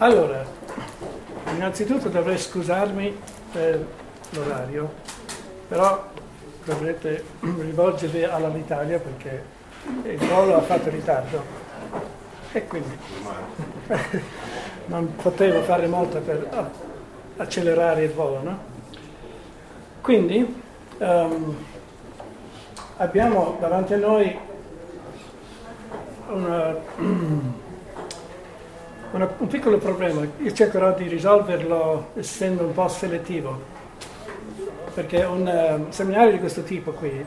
Allora, innanzitutto dovrei scusarmi per l'orario, però dovrete rivolgervi all'Italia perché il volo ha fatto ritardo e quindi non potevo fare molto per accelerare il volo, no? Quindi abbiamo davanti a noi un piccolo problema. Io cercherò di risolverlo essendo un po' selettivo, perché un seminario di questo tipo qui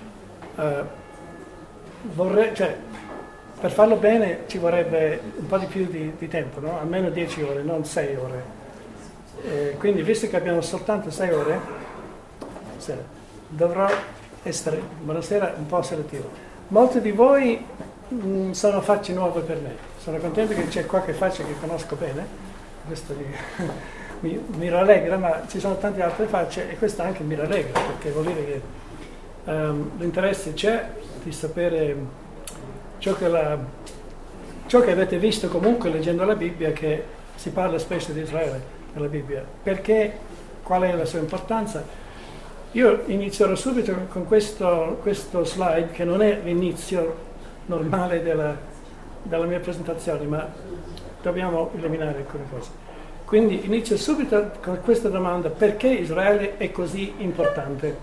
per farlo bene ci vorrebbe un po' di più di tempo, no? Almeno 10 ore, non 6 ore. Quindi visto che abbiamo soltanto 6 ore, dovrò essere buonasera un po' selettivo. Molti di voi sono facce nuove per me. Sono contento che c'è qualche faccia che conosco bene, questo mi rallegra, ma ci sono tante altre facce e questa anche mi rallegra, perché vuol dire che l'interesse c'è di sapere ciò che avete visto comunque leggendo la Bibbia, che si parla spesso di Israele nella Bibbia. Perché? Qual è la sua importanza? Io inizierò subito con questo slide, che non è l'inizio normale della mia presentazione, ma dobbiamo eliminare alcune cose. Quindi inizio subito con questa domanda: perché Israele è così importante?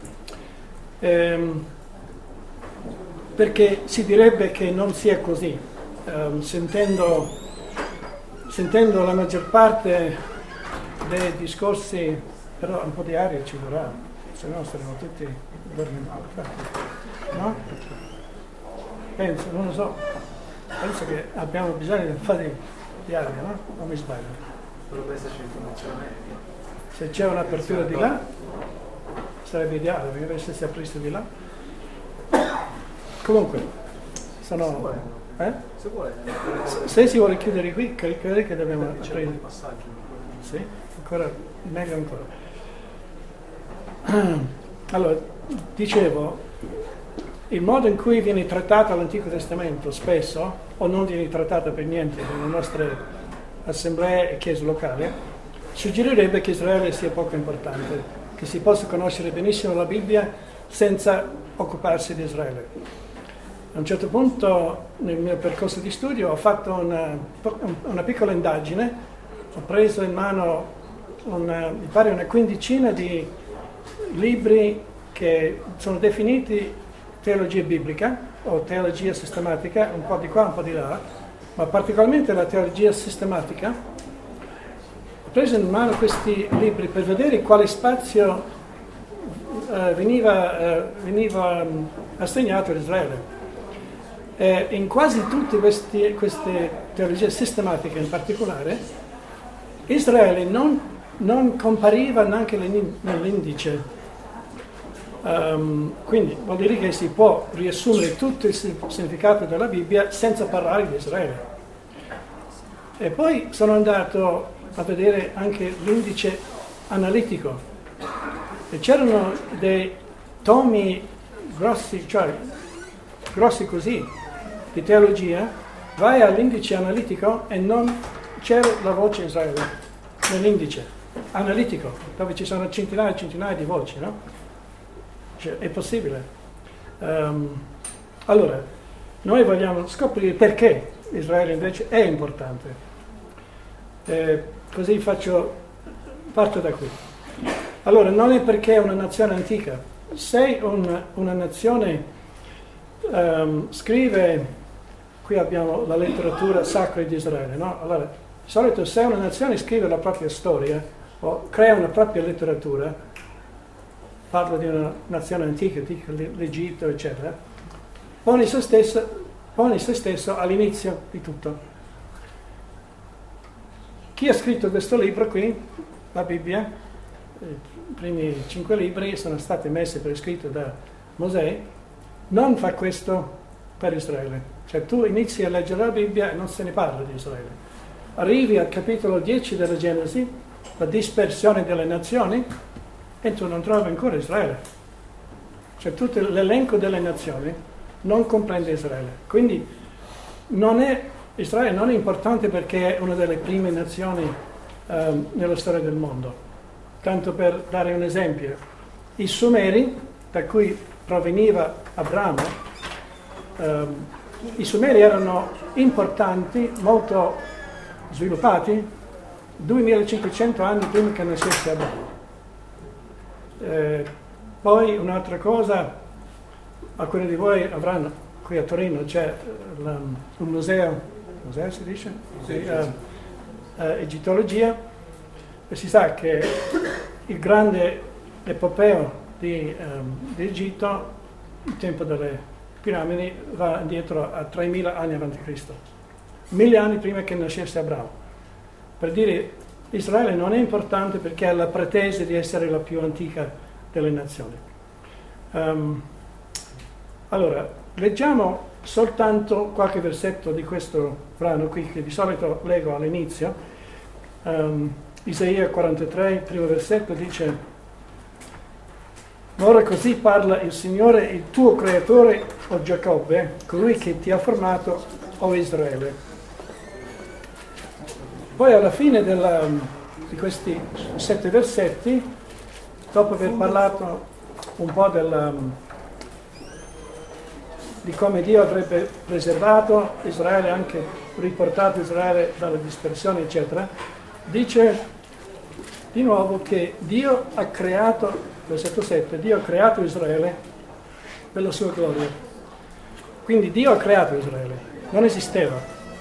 Perché si direbbe che non sia così. Sentendo la maggior parte dei discorsi, però un po' di aria ci vorrà, se no staremo tutti addormentati, no? Non lo so, penso che abbiamo bisogno di un po' di aria, no? Non mi sbaglio. Dovrebbe esserci informazione. Se c'è un'apertura di là, sarebbe ideale, perché se si aprisse di là. Comunque, sono... Se vuole. Se si vuole chiudere qui, credo che dobbiamo aprire. Passaggio. Sì, ancora, meglio ancora. Allora, dicevo, il modo in cui viene trattato l'Antico Testamento spesso, o non viene trattato per niente nelle nostre assemblee e chiese locali, suggerirebbe che Israele sia poco importante, che si possa conoscere benissimo la Bibbia senza occuparsi di Israele. A un certo punto nel mio percorso di studio ho fatto una piccola indagine, ho preso in mano mi pare una quindicina di libri che sono definiti teologia biblica o teologia sistematica, un po' di qua, un po' di là, ma particolarmente la teologia sistematica. Ho preso in mano questi libri per vedere quale spazio veniva assegnato ad Israele. In quasi tutte queste teologie sistematiche in particolare, Israele non compariva neanche nell'indice. Quindi vuol dire che si può riassumere tutto il significato della Bibbia senza parlare di Israele. E poi sono andato a vedere anche l'indice analitico e c'erano dei tomi grossi, cioè grossi così, di teologia. Vai all'indice analitico e non c'era la voce Israele nell'indice analitico, dove ci sono centinaia e centinaia di voci, no? Cioè, è possibile. Allora, noi vogliamo scoprire perché Israele invece è importante. Così parto da qui. Allora, non è perché è una nazione antica. Se una nazione scrive, qui abbiamo la letteratura sacra di Israele, no? Allora, di solito se una nazione scrive la propria storia o crea una propria letteratura, parlo di una nazione antica, l'Egitto, eccetera, pone se stesso all'inizio di tutto. Chi ha scritto questo libro qui, la Bibbia, i primi 5 libri sono stati messi per iscritto da Mosè, non fa questo per Israele. Cioè tu inizi a leggere la Bibbia e non se ne parla di Israele. Arrivi al capitolo 10 della Genesi, la dispersione delle nazioni, e tu non trovi ancora Israele. Cioè tutto l'elenco delle nazioni non comprende Israele. Quindi non è Israele non è importante perché è una delle prime nazioni nella storia del mondo. Tanto per dare un esempio, i Sumeri, da cui proveniva Abramo, i Sumeri erano importanti, molto sviluppati, 2500 anni prima che nascesse Abramo. Poi un'altra cosa, alcuni di voi avranno, qui a Torino c'è un museo si dice? Sì, egittologia, e si sa che il grande epopeo di Egitto, il tempo delle piramidi, va indietro a 3000 anni a.C., 1000 anni prima che nascesse Abramo. Per dire, Israele non è importante perché ha la pretesa di essere la più antica delle nazioni. Allora, leggiamo soltanto qualche versetto di questo brano qui, che di solito leggo all'inizio. Isaia 43, il primo versetto, dice: ora così parla il Signore, il tuo creatore, o Giacobbe, colui che ti ha formato, o Israele. Poi alla fine di questi 7 versetti, dopo aver parlato un po' di come Dio avrebbe preservato Israele, anche riportato Israele dalla dispersione, eccetera, dice di nuovo che Dio ha creato, versetto 7, Dio ha creato Israele per la sua gloria. Quindi Dio ha creato Israele, non esisteva.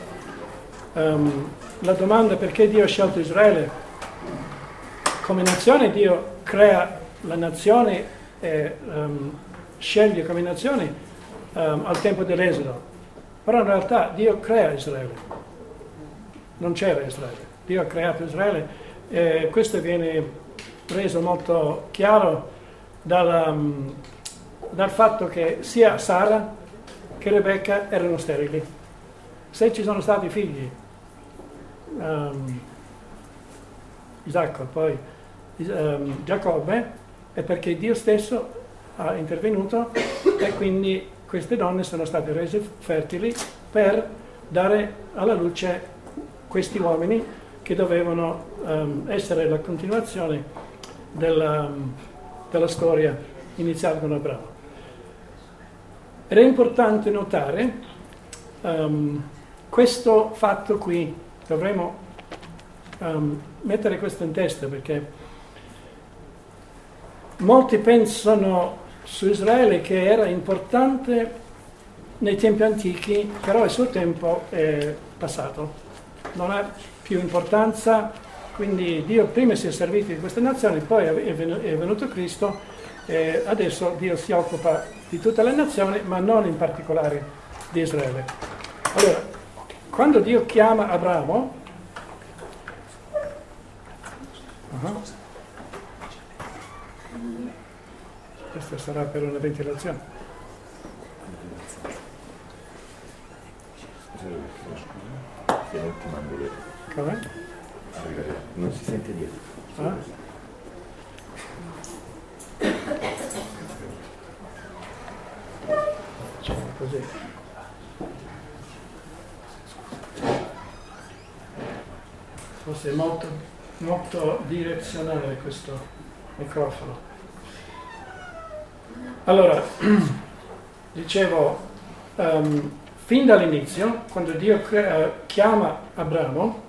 La domanda perché Dio ha scelto Israele? Come nazione Dio crea la nazione e sceglie come nazione al tempo dell'Esodo, però in realtà Dio crea Israele, non c'era Israele, Dio ha creato Israele, e questo viene reso molto chiaro dal fatto che sia Sara che Rebecca erano sterili. Se ci sono stati figli, Isacco, poi Giacobbe, è perché Dio stesso ha intervenuto e quindi queste donne sono state rese fertili per dare alla luce questi uomini che dovevano essere la continuazione della storia iniziata con Abramo. Ed è importante notare questo fatto qui, dovremo mettere questo in testa, perché molti pensano su Israele che era importante nei tempi antichi, però il suo tempo è passato, non ha più importanza, quindi Dio prima si è servito di queste nazioni, poi è venuto Cristo e adesso Dio si occupa di tutte le nazioni, ma non in particolare di Israele. Allora, quando Dio chiama Abramo, questa sarà per una ventilazione. Se non ti mando le... Come? Non si sente dietro. Ah? Così. Forse è molto direzionale questo microfono. Allora, dicevo, fin dall'inizio, quando Dio chiama Abramo,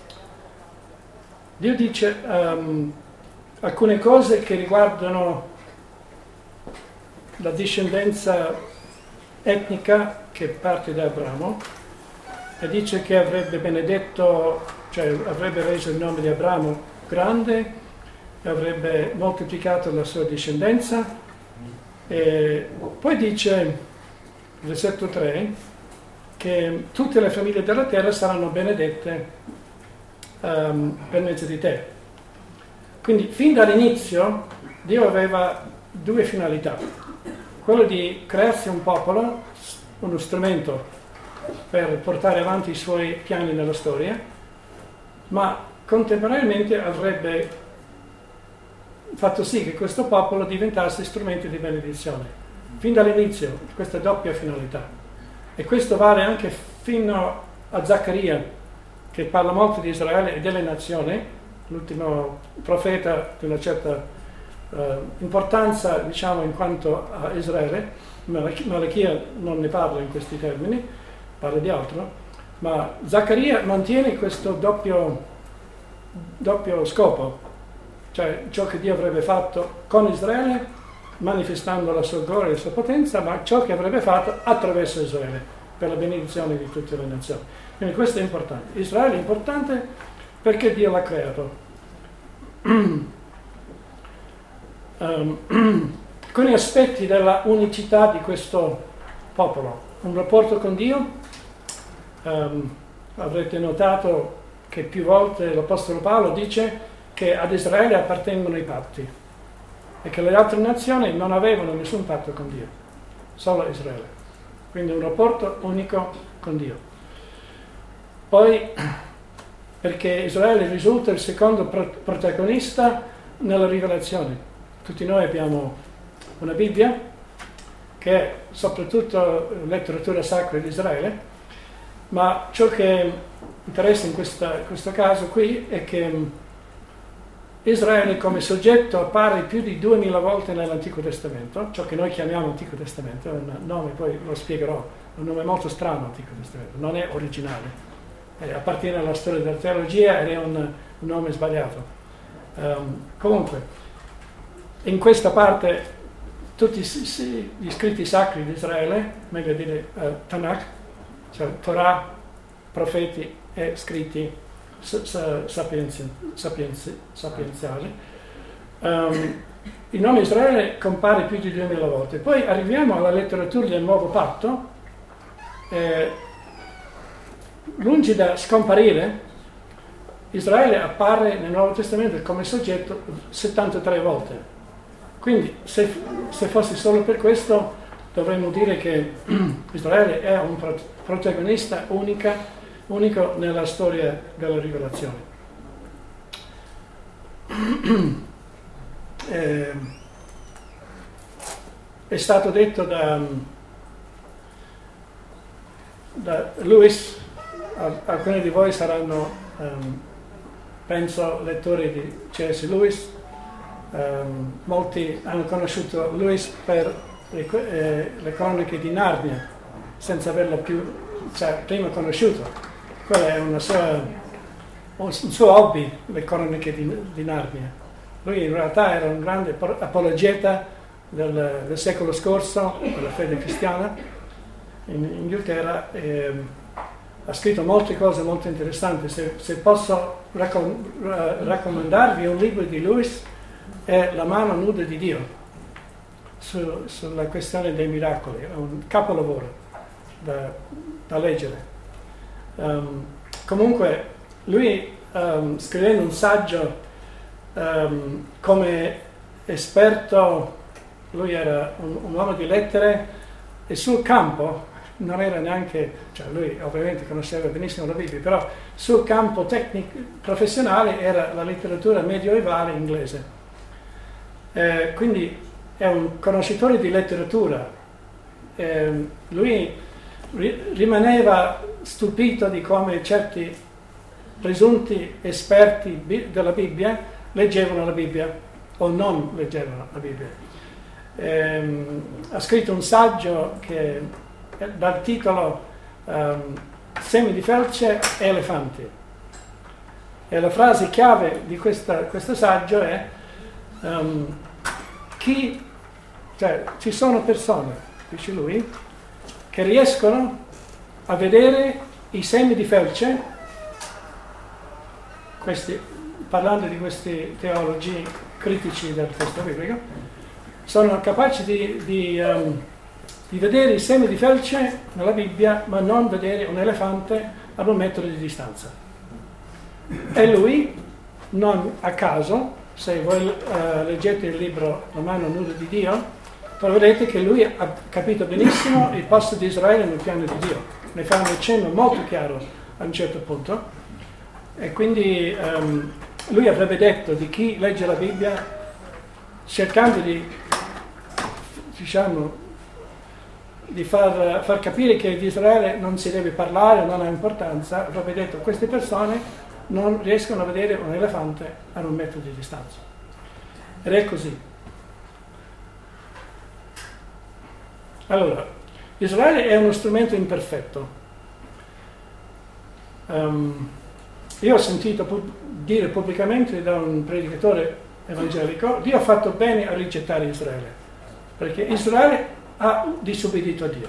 Dio dice alcune cose che riguardano la discendenza etnica che parte da Abramo, e dice che avrebbe benedetto, cioè avrebbe reso il nome di Abramo grande, e avrebbe moltiplicato la sua discendenza. E poi dice, versetto 3, che tutte le famiglie della terra saranno benedette per mezzo di te. Quindi fin dall'inizio Dio aveva due finalità: quello di crearsi un popolo, uno strumento per portare avanti i suoi piani nella storia, ma contemporaneamente avrebbe fatto sì che questo popolo diventasse strumento di benedizione. Fin dall'inizio questa doppia finalità, e questo vale anche fino a Zaccaria, che parla molto di Israele e delle nazioni, l'ultimo profeta di una certa importanza, diciamo, in quanto a Israele. Malachia non ne parla in questi termini, parla di altro, ma Zaccaria mantiene questo doppio scopo, cioè ciò che Dio avrebbe fatto con Israele, manifestando la sua gloria e la sua potenza, ma ciò che avrebbe fatto attraverso Israele, per la benedizione di tutte le nazioni. Quindi questo è importante. Israele è importante perché Dio l'ha creato. Alcuni aspetti della unicità di questo popolo. Un rapporto con Dio. Avrete notato che più volte l'Apostolo Paolo dice che ad Israele appartengono i patti e che le altre nazioni non avevano nessun patto con Dio, solo Israele. Quindi un rapporto unico con Dio. Poi perché Israele risulta il secondo protagonista nella rivelazione. Tutti noi abbiamo una Bibbia che è soprattutto letteratura sacra di Israele, ma ciò che interessa in questo caso qui è che Israele come soggetto appare più di 2000 volte nell'Antico Testamento, ciò che noi chiamiamo Antico Testamento, è un nome, poi lo spiegherò, è un nome molto strano Antico Testamento, non è originale, appartiene alla storia della teologia ed è un nome sbagliato. Comunque, in questa parte tutti gli scritti sacri di Israele, meglio dire Tanakh, cioè Torah, profeti e scritti sapienziali. Il nome Israele compare più di 2000 volte. Poi arriviamo alla letteratura del Nuovo Patto. Lungi da scomparire, Israele appare nel Nuovo Testamento come soggetto 73 volte. Quindi se fosse solo per questo dovremmo dire che Israele è un protagonista unico nella storia della rivelazione. È stato detto da Lewis, alcuni di voi saranno, penso, lettori di C.S. Lewis. Molti hanno conosciuto Lewis per le cronache di Narnia, senza averlo prima conosciuto. Quello è un suo hobby, le cronache di Narnia. Lui in realtà era un grande apologeta del secolo scorso della fede cristiana in Inghilterra. Ha scritto molte cose molto interessanti. Se posso raccomandarvi un libro di Lewis, è La mano nuda di Dio, sulla questione dei miracoli. È un capolavoro da leggere. Comunque lui, scrivendo un saggio come esperto, lui era un uomo di lettere e sul campo non era neanche, cioè lui ovviamente conosceva benissimo la Bibbia, però sul campo tecnico professionale era la letteratura medievale inglese. Quindi è un conoscitore di letteratura. Lui rimaneva stupito di come certi presunti esperti della Bibbia leggevano la Bibbia o non leggevano la Bibbia. Ha scritto un saggio che dal titolo Semi di felce e elefanti, e la frase chiave di questo saggio è ci sono persone, dice lui, che riescono a vedere i semi di felce, parlando di questi teologi critici del testo biblico, sono capaci di vedere i semi di felce nella Bibbia, ma non vedere un elefante ad 1 metro di distanza. E lui, non a caso, se voi leggete il libro La mano nuda di Dio, troverete che lui ha capito benissimo il posto di Israele nel piano di Dio. Ne fa un accenno molto chiaro a un certo punto. E quindi lui avrebbe detto di chi legge la Bibbia cercando di, di far capire che di Israele non si deve parlare, non ha importanza, avrebbe detto queste persone non riescono a vedere un elefante a 1 metro di distanza. Ed è così. Allora, Israele è uno strumento imperfetto. Io ho sentito dire pubblicamente da un predicatore evangelico: Dio ha fatto bene a rigettare Israele, perché Israele ha disobbedito a Dio.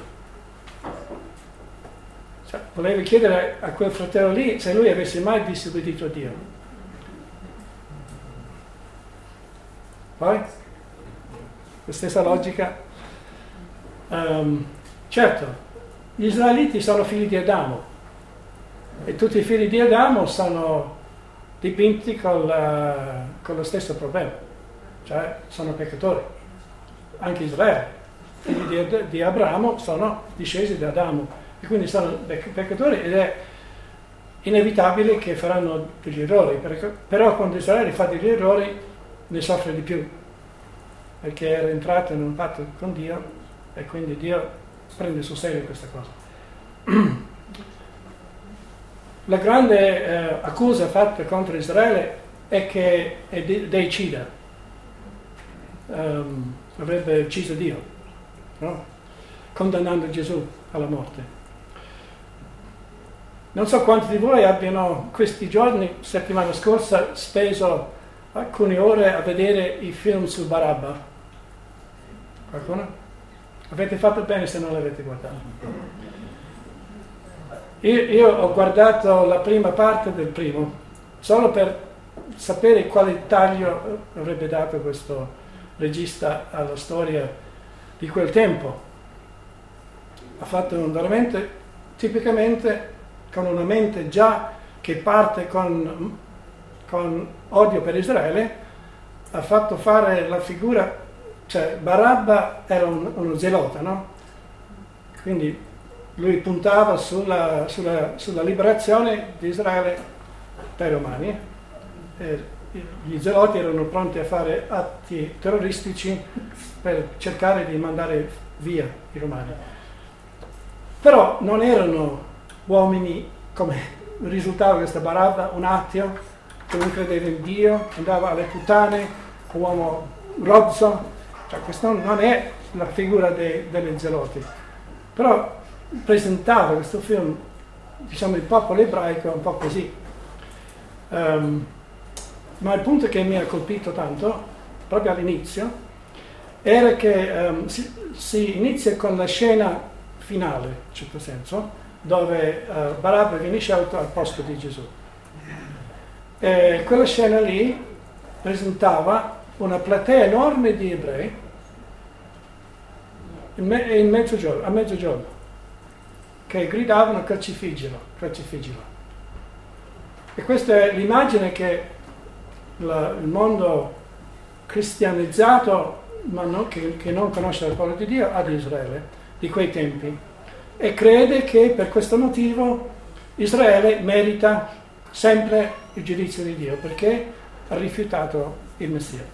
Cioè, volevo chiedere a quel fratello lì se lui avesse mai disobbedito a Dio. Poi, la stessa logica. Certo, gli israeliti sono figli di Adamo e tutti i figli di Adamo sono dipinti con lo stesso problema, cioè sono peccatori. Anche Israele, figli di Abramo, sono discesi da Adamo e quindi sono peccatori, ed è inevitabile che faranno degli errori, però quando Israele fa degli errori ne soffre di più, perché era entrato in un patto con Dio e quindi Dio prende sul serio questa cosa. La grande accusa fatta contro Israele è che è deicida, avrebbe ucciso Dio, no? Condannando Gesù alla morte. Non so quanti di voi abbiano questi giorni, settimana scorsa, speso alcune ore a vedere i film su Barabba. Qualcuno? Avete fatto bene se non l'avete guardato. Io ho guardato la prima parte del primo, solo per sapere quale taglio avrebbe dato questo regista alla storia di quel tempo. Ha fatto veramente, tipicamente, con una mente già che parte con odio per Israele, ha fatto fare la figura, cioè Barabba era uno zelota, no? Quindi lui puntava sulla liberazione di Israele dai Romani. Gli zeloti erano pronti a fare atti terroristici per cercare di mandare via i Romani. Però non erano uomini come risultava questo Barabba, un ateo che non credeva in Dio, andava alle puttane, un uomo rozzo. Cioè, questa non è la figura degli zeloti. Però presentava questo film, diciamo, il popolo ebraico un po' così. Ma il punto che mi ha colpito tanto, proprio all'inizio, era che si inizia con la scena finale, in un certo senso, dove Barabba viene scelto al posto di Gesù. E quella scena lì presentava una platea enorme di ebrei a mezzogiorno, che gridavano crocifiggilo, crocifiggilo. E questa è l'immagine che il mondo cristianizzato, ma che non conosce il popolo di Dio, ha di Israele, di quei tempi. E crede che per questo motivo Israele merita sempre il giudizio di Dio, perché ha rifiutato il Messia.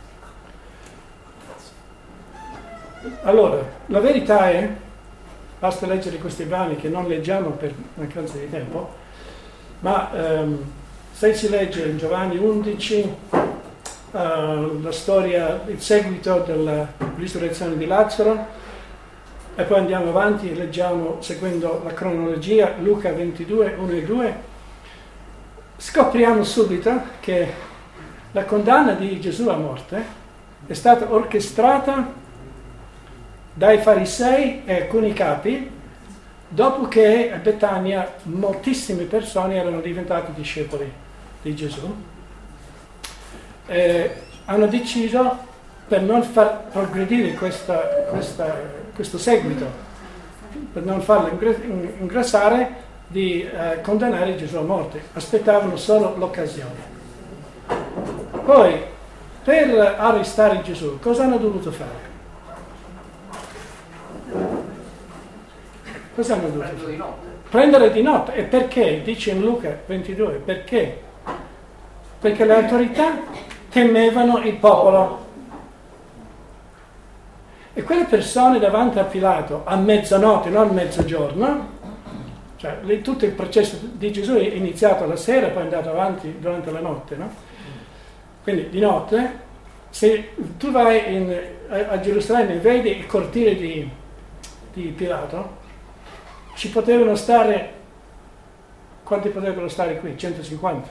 Allora, la verità è, basta leggere questi brani che non leggiamo per mancanza di tempo, ma se si legge in Giovanni 11 la storia, il seguito della risurrezione di Lazzaro, e poi andiamo avanti e leggiamo, seguendo la cronologia, Luca 22, 1 e 2, scopriamo subito che la condanna di Gesù a morte è stata orchestrata dai farisei e alcuni capi, dopo che a Betania moltissime persone erano diventate discepoli di Gesù. Hanno deciso, per non far progredire questo seguito, per non farlo ingrassare, di condannare Gesù a morte. Aspettavano solo l'occasione. Poi, per arrestare Gesù, cosa hanno dovuto fare? Cosa hanno dovuto fare? Prendere di notte. E perché? Dice in Luca 22, perché? Perché le autorità temevano il popolo. E quelle persone davanti a Pilato a mezzanotte, non mezzogiorno, cioè tutto il processo di Gesù è iniziato la sera e poi è andato avanti durante la notte, no? Quindi di notte, se tu vai a Gerusalemme e vedi il cortile di Pilato, ci potevano stare, quanti potrebbero stare qui? 150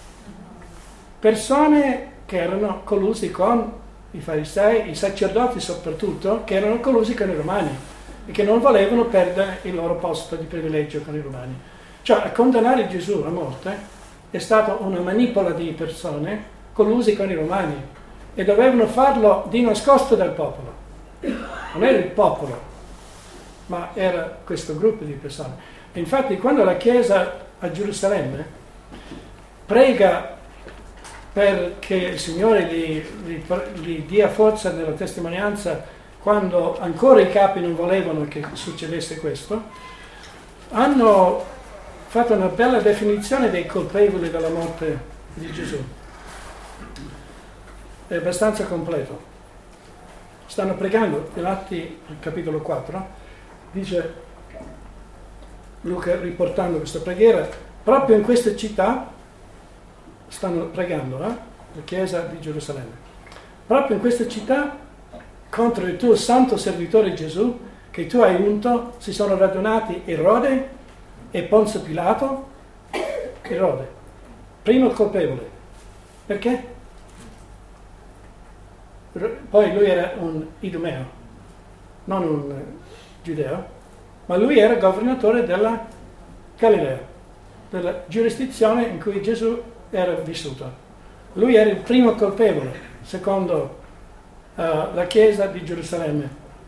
persone che erano collusi con i farisei, i sacerdoti soprattutto, che erano collusi con i romani e che non volevano perdere il loro posto di privilegio con i romani. Cioè a condannare Gesù a morte è stata una manipola di persone collusi con i romani e dovevano farlo di nascosto dal popolo. Non era il popolo, ma era questo gruppo di persone. E infatti quando la Chiesa a Gerusalemme prega perché il Signore gli dia forza nella testimonianza quando ancora i capi non volevano che succedesse questo, hanno fatto una bella definizione dei colpevoli della morte di Gesù. È abbastanza completo. Stanno pregando, in Atti, capitolo 4, dice Luca riportando questa preghiera, proprio in questa città stanno pregando, la Chiesa di Gerusalemme. Proprio in questa città, contro il tuo santo servitore Gesù, che tu hai unto, si sono radunati Erode e Ponzio Pilato. Erode, primo colpevole. Perché? Poi lui era un idumeo, non un giudeo, ma lui era governatore della Galilea, della giurisdizione in cui Gesù era vissuto. Lui era il primo colpevole, secondo la Chiesa di Gerusalemme.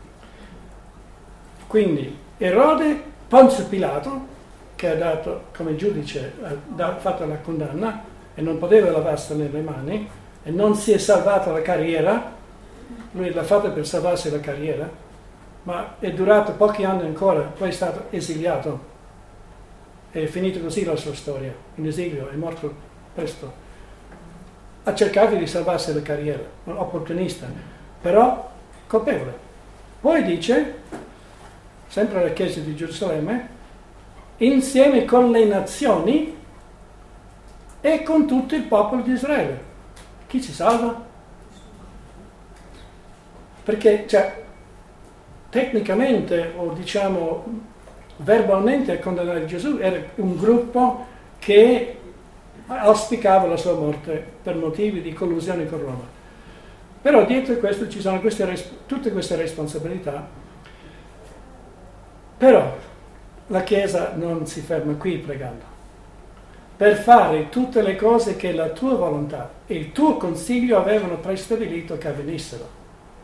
Quindi Erode, Ponzio Pilato, che ha dato come giudice, ha fatto la condanna e non poteva lavarsene le mani e non si è salvata la carriera, lui l'ha fatta per salvarsi la carriera, ma è durato pochi anni ancora, poi è stato esiliato. È finita così la sua storia, in esilio, è morto presto. Ha cercato di salvarsi la carriera, un opportunista, però colpevole. Poi dice, sempre alla Chiesa di Gerusalemme, insieme con le nazioni e con tutto il popolo di Israele. Chi si salva? Perché, cioè, tecnicamente, o diciamo verbalmente, a condannare Gesù era un gruppo che auspicava la sua morte per motivi di collusione con Roma. Però dietro questo ci sono tutte queste responsabilità. Però la Chiesa non si ferma qui pregando. Per fare tutte le cose che la tua volontà e il tuo consiglio avevano prestabilito che avvenissero.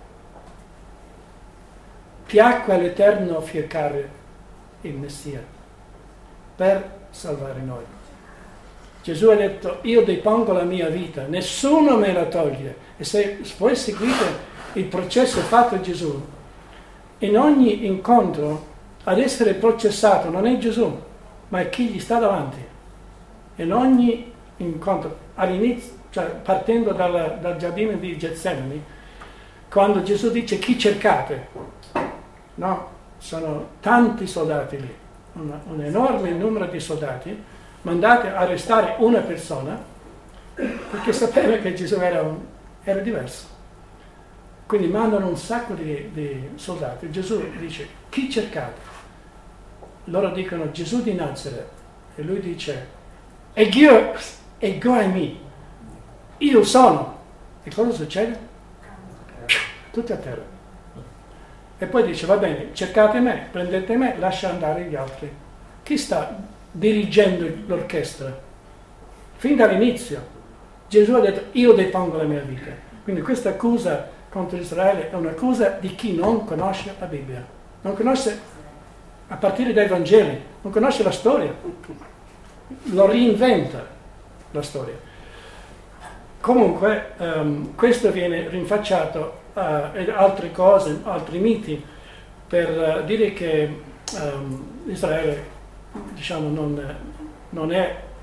Piacque all'Eterno fiaccare il Messia per salvare noi. Gesù ha detto, io depongo la mia vita, nessuno me la toglie. E se voi seguite il processo fatto a Gesù, in ogni incontro ad essere processato non è Gesù, ma è chi gli sta davanti. In ogni incontro, all'inizio, cioè partendo dal giardino di Getsemani, quando Gesù dice chi cercate, no, sono tanti soldati lì, un enorme numero di soldati, mandati a arrestare una persona, perché sapeva che Gesù era diverso. Quindi mandano un sacco di soldati. Gesù dice, chi cercate? Loro dicono Gesù di Nazareth. E lui dice, ego è me, io sono. E cosa succede? Tutti a terra. E poi dice, va bene, cercate me, prendete me, lascia andare gli altri. Chi sta dirigendo l'orchestra? Fin dall'inizio. Gesù ha detto, io depongo la mia vita. Quindi questa accusa contro Israele è un'accusa di chi non conosce la Bibbia. Non conosce, a partire dai Vangeli, non conosce la storia. Lo reinventa la storia. Comunque, questo viene rinfacciato altre cose, altri miti, per dire che Israele, diciamo, non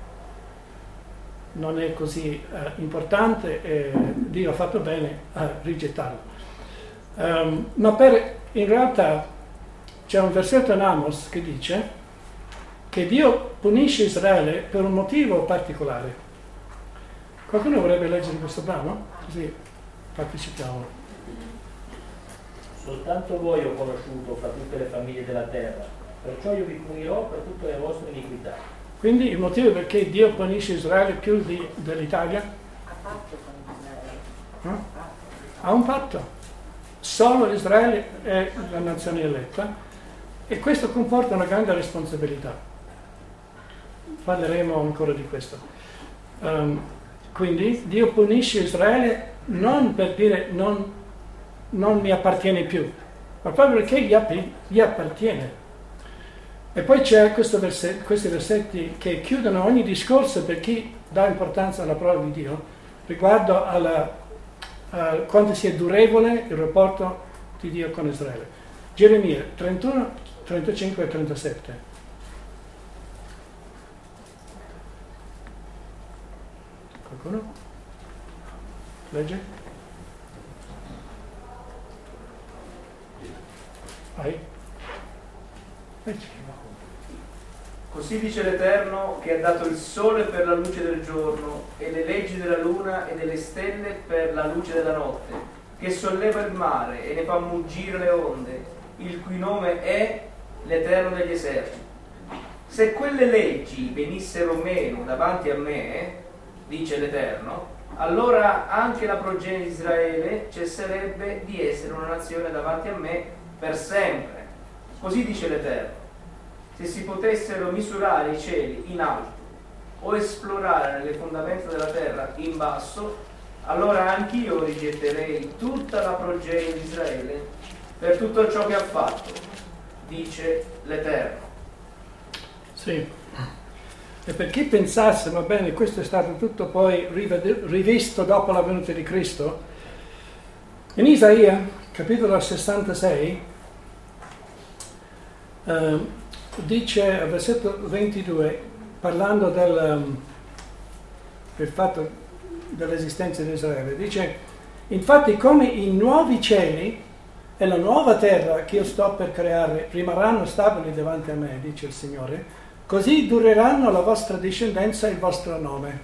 è così importante e Dio ha fatto bene a rigettarlo. In realtà c'è un versetto in Amos che dice che Dio punisce Israele per un motivo particolare. Qualcuno vorrebbe leggere questo brano? Così partecipiamo. Soltanto voi ho conosciuto fra tutte le famiglie della terra, perciò io vi punirò per tutte le vostre iniquità. Quindi il motivo perché Dio punisce Israele più dell'Italia? Ha patto con Israele. Ha un patto. Solo Israele è la nazione eletta e questo comporta una grande responsabilità. Parleremo ancora di questo. Quindi Dio punisce Israele non per dire non mi appartiene più, ma proprio perché gli appartiene. E poi c'è questi versetti che chiudono ogni discorso per chi dà importanza alla parola di Dio riguardo a quanto sia durevole il rapporto di Dio con Israele. Geremia 31, 35 e 37. Qualcuno? Legge? Vai. Leggi. Così dice l'Eterno, che ha dato il sole per la luce del giorno e le leggi della luna e delle stelle per la luce della notte, che solleva il mare e ne fa muggire le onde, il cui nome è l'Eterno degli eserciti. Se quelle leggi venissero meno davanti a me, dice l'Eterno, allora anche la progenie di Israele cesserebbe di essere una nazione davanti a me per sempre. Così dice l'Eterno. Se si potessero misurare i cieli in alto o esplorare le fondamenta della terra in basso, allora anch'io rigetterei tutta la progenie di Israele per tutto ciò che ha fatto, dice l'Eterno. Sì, e per chi pensasse, va bene, questo è stato tutto poi rivisto dopo la venuta di Cristo, in Isaia, capitolo 66, dice al versetto 22, parlando del fatto dell'esistenza di Israele, dice: infatti come i nuovi cieli e la nuova terra che io sto per creare rimarranno stabili davanti a me, dice il Signore, così dureranno la vostra discendenza e il vostro nome.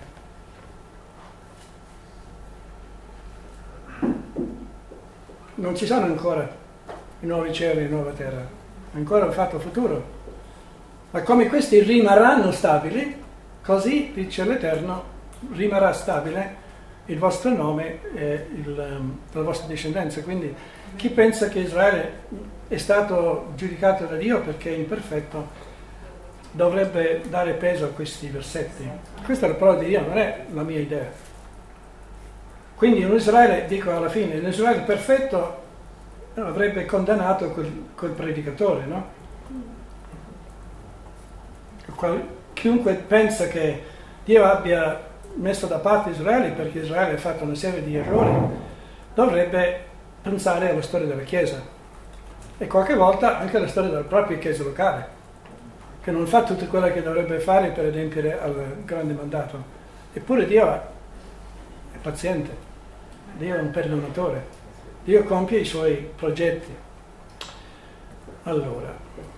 Non ci sono ancora i nuovi cieli e la nuova terra, ancora il fatto futuro. Ma come questi rimarranno stabili, così, dice l'Eterno, rimarrà stabile il vostro nome e la vostra discendenza. Quindi chi pensa che Israele è stato giudicato da Dio perché è imperfetto dovrebbe dare peso a questi versetti. Questa è la parola di Dio, non è la mia idea. Quindi un Israele, dico alla fine, un Israele perfetto avrebbe condannato quel predicatore, no? Chiunque pensa che Dio abbia messo da parte Israele perché Israele ha fatto una serie di errori dovrebbe pensare alla storia della Chiesa e qualche volta anche alla storia della propria Chiesa locale, che non fa tutto quello che dovrebbe fare per adempiere al grande mandato. Eppure Dio è paziente, Dio è un perdonatore, Dio compie i suoi progetti. Allora,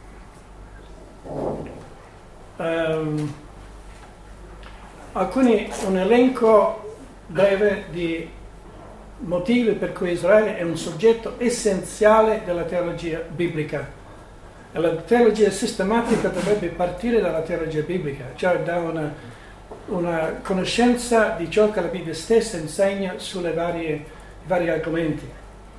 un elenco breve di motivi per cui Israele è un soggetto essenziale della teologia biblica. E la teologia sistematica dovrebbe partire dalla teologia biblica, cioè da una conoscenza di ciò che la Bibbia stessa insegna sulle vari argomenti,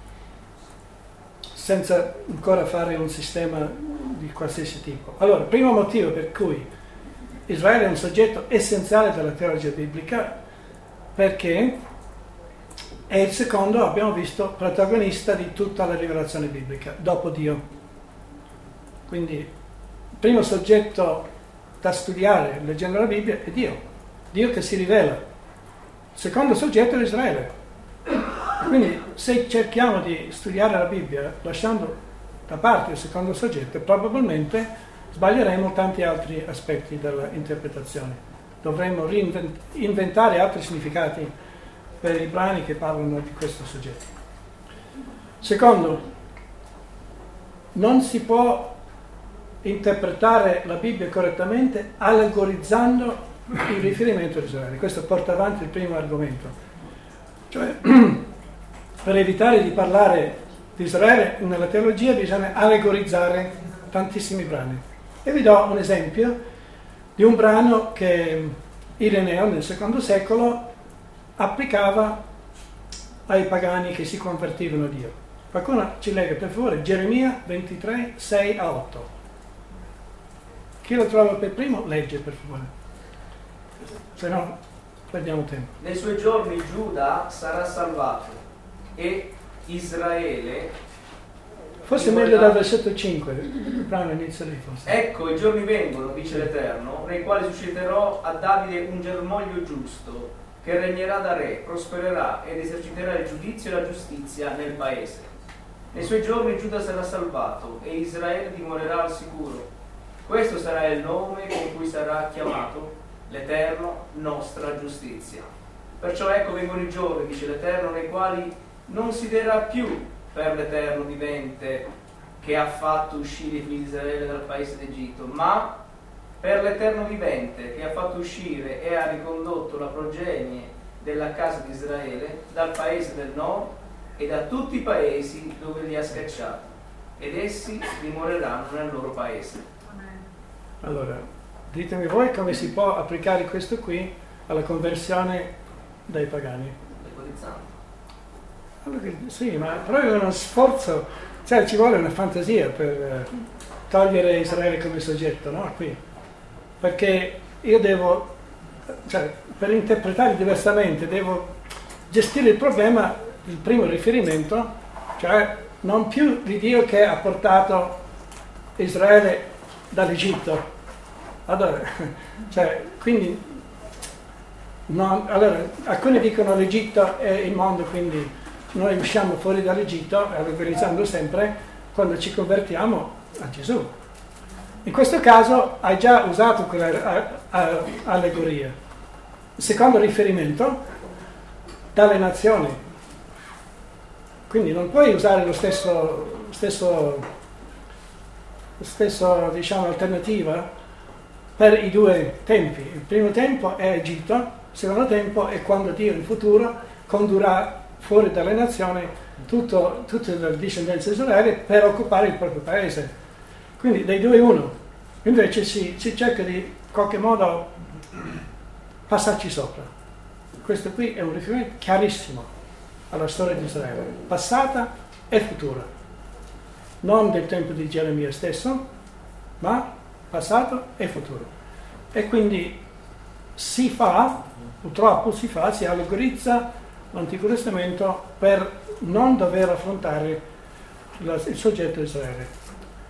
senza ancora fare un sistema di qualsiasi tipo. Allora, il primo motivo per cui Israele è un soggetto essenziale della teologia biblica, perché è il secondo, abbiamo visto, protagonista di tutta la rivelazione biblica, dopo Dio. Quindi il primo soggetto da studiare leggendo la Bibbia è Dio che si rivela. Il secondo soggetto è Israele. Quindi se cerchiamo di studiare la Bibbia lasciando da parte il secondo soggetto, probabilmente sbaglieremo tanti altri aspetti dell'interpretazione. Dovremmo inventare altri significati per i brani che parlano di questo soggetto. Secondo, non si può interpretare la Bibbia correttamente allegorizzando il riferimento a Israele. Questo porta avanti il primo argomento. Cioè, per evitare di parlare di Israele nella teologia bisogna allegorizzare tantissimi brani. E vi do un esempio di un brano che Ireneo nel secondo secolo applicava ai pagani che si convertivano a Dio. Qualcuno ci legga per favore Geremia 23, 6 a 8. Chi lo trova per primo legge per favore, se no perdiamo tempo. Nei suoi giorni Giuda sarà salvato e Israele... Forse meglio dal versetto 5, il brano inizia lì forse. Ecco, i giorni vengono, dice l'Eterno, nei quali susciterò a Davide un germoglio giusto, che regnerà da re, prospererà ed eserciterà il giudizio e la giustizia nel paese. Nei suoi giorni Giuda sarà salvato e Israele dimorerà al sicuro. Questo sarà il nome con cui sarà chiamato l'Eterno, nostra giustizia. Perciò ecco vengono i giorni, dice l'Eterno, nei quali non si dirà più per l'Eterno vivente che ha fatto uscire i figli di Israele dal paese d'Egitto, ma per l'Eterno vivente che ha fatto uscire e ha ricondotto la progenie della casa di Israele dal paese del nord e da tutti i paesi dove li ha scacciati, ed essi dimoreranno nel loro paese. Allora, ditemi voi come si può applicare questo qui alla conversione dei pagani. Ipotizzato. Allora, sì, ma proprio uno sforzo, cioè ci vuole una fantasia per togliere Israele come soggetto, no? Qui. Perché io devo, cioè, per interpretare diversamente, devo gestire il problema, il primo riferimento, cioè non più di Dio che ha portato Israele dall'Egitto. Allora, cioè, quindi, allora, alcuni dicono l'Egitto è il mondo, quindi noi usciamo fuori dall'Egitto, allegorizzando sempre, quando ci convertiamo a Gesù. In questo caso hai già usato quella allegoria. Il secondo riferimento, dalle nazioni. Quindi non puoi usare lo stesso diciamo alternativa per i due tempi. Il primo tempo è Egitto, il secondo tempo è quando Dio in futuro condurrà fuori dalle nazioni tutte le discendenze di Israele per occupare il proprio paese. Quindi dei due uno. Invece si cerca di in qualche modo passarci sopra. Questo qui è un riferimento chiarissimo alla storia di Israele, passata e futura. Non del tempo di Geremia stesso, ma passato e futuro. E quindi purtroppo si allegorizza l'Antico Testamento per non dover affrontare il soggetto Israele.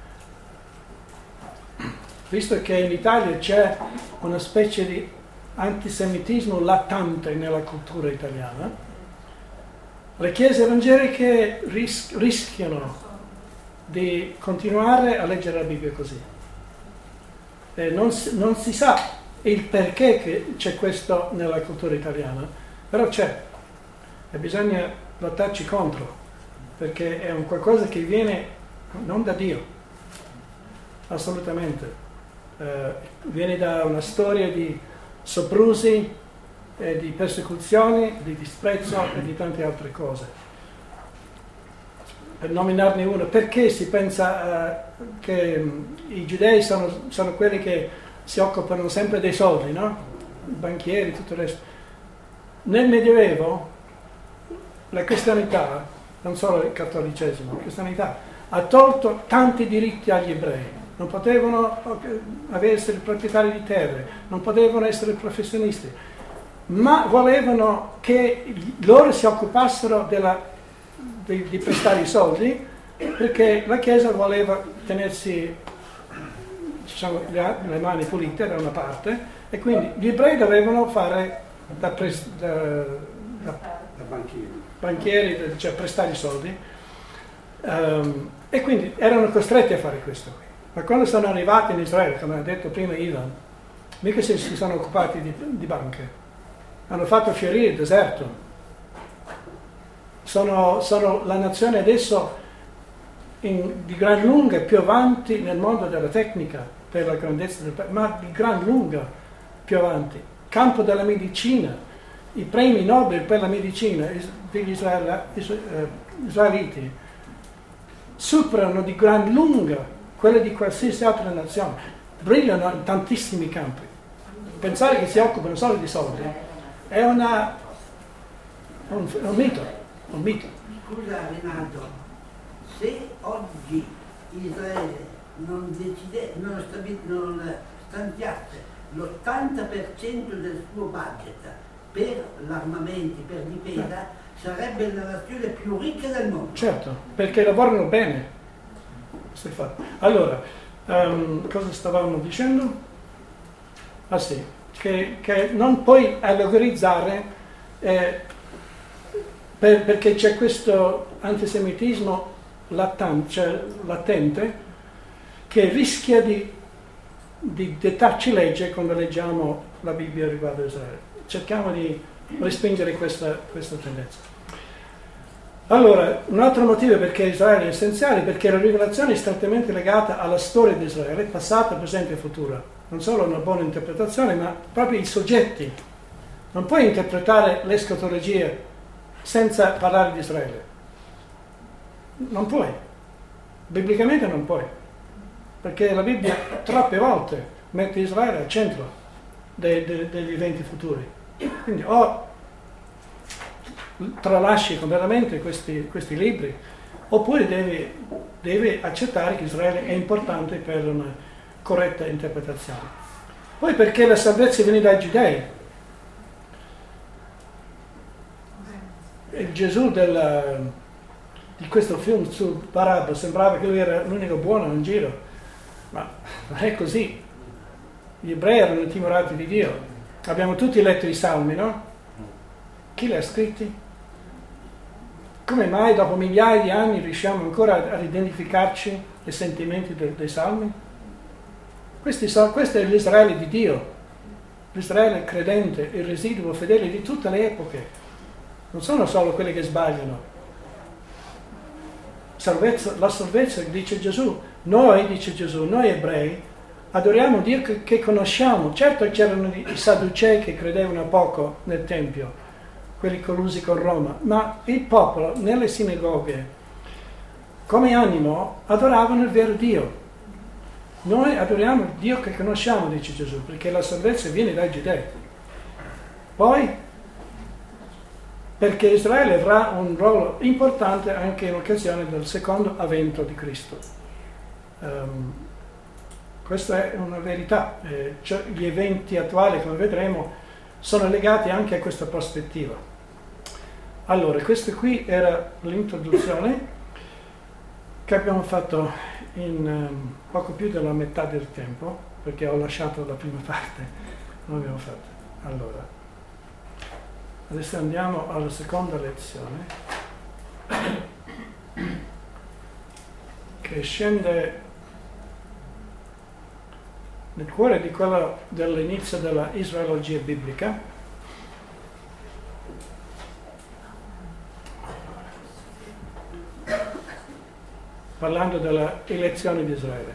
Visto che in Italia c'è una specie di antisemitismo latente nella cultura italiana, le chiese evangeliche rischiano di continuare a leggere la Bibbia così. Non si sa il perché che c'è questo nella cultura italiana, però c'è e bisogna lottarci contro, perché è un qualcosa che viene non da Dio, assolutamente. Viene da una storia di soprusi, di persecuzioni, di disprezzo e di tante altre cose. Per nominarne uno, perché si pensa che i giudei sono quelli che si occupano sempre dei soldi, no? I banchieri, tutto il resto. Nel Medioevo la cristianità, non solo il cattolicesimo, la cristianità ha tolto tanti diritti agli ebrei. Non potevano essere proprietari di terre, non potevano essere professionisti, ma volevano che loro si occupassero di prestare i soldi, perché la Chiesa voleva tenersi, diciamo, le mani pulite da una parte, e quindi gli ebrei dovevano fare da banchieri, cioè prestare i soldi, e quindi erano costretti a fare questo qui. Ma quando sono arrivati in Israele, come ha detto prima Ivan, mica si sono occupati di banche, hanno fatto fiorire il deserto. sono la nazione adesso di gran lunga più avanti nel mondo della tecnica per la grandezza del paese, ma di gran lunga più avanti. Campo della medicina, i premi Nobel per la medicina degli israeliti superano di gran lunga quelle di qualsiasi altra nazione, brillano in tantissimi campi. Pensare che si occupano solo di soldi è un mito, un mito. Scusa Renato, se oggi Israele non stanziasse l'80% del suo budget per l'armamento, per difesa, sarebbe la nazione più ricca del mondo. Certo, perché lavorano bene. Allora, cosa stavamo dicendo? Ah sì, che non puoi allegorizzare perché c'è questo antisemitismo latente che rischia di dettarci legge quando leggiamo la Bibbia riguardo a Israele. Cerchiamo di respingere questa tendenza. Allora, un altro motivo perché Israele è essenziale è perché la rivelazione è strettamente legata alla storia di Israele, passata, presente e futura. Non solo una buona interpretazione, ma proprio i soggetti. Non puoi interpretare l'escatologia senza parlare di Israele. Non puoi. Biblicamente non puoi. Perché la Bibbia troppe volte mette Israele al centro degli eventi futuri. Quindi o tralasci completamente questi libri, oppure devi accettare che Israele è importante per una corretta interpretazione. Poi perché la salvezza viene dai giudei. Il Gesù di questo film su Barabba sembrava che lui era l'unico buono in giro, ma non è così. Gli ebrei erano timorati di Dio. Abbiamo tutti letto i Salmi, no? Chi li ha scritti? Come mai dopo migliaia di anni riusciamo ancora ad identificarci i sentimenti dei Salmi? Questo è l'Israele di Dio, l'Israele credente, il residuo fedele di tutte le epoche. Non sono solo quelli che sbagliano. La salvezza, dice Gesù, noi ebrei, adoriamo Dio che conosciamo. Certo c'erano i Sadducei che credevano poco nel Tempio, quelli collusi con Roma, ma il popolo nelle sinagoghe, come animo, adoravano il vero Dio. Noi adoriamo il Dio che conosciamo, dice Gesù, perché la salvezza viene dai giudei. Poi, perché Israele avrà un ruolo importante anche in occasione del secondo avvento di Cristo. Questa è una verità. Cioè, gli eventi attuali, come vedremo, sono legati anche a questa prospettiva. Allora, questa qui era l'introduzione che abbiamo fatto in poco più della metà del tempo, perché ho lasciato la prima parte, non abbiamo fatto. Allora, adesso andiamo alla seconda lezione, che scende nel cuore di quello dell'inizio della israelologia biblica. Parlando della elezione di Israele.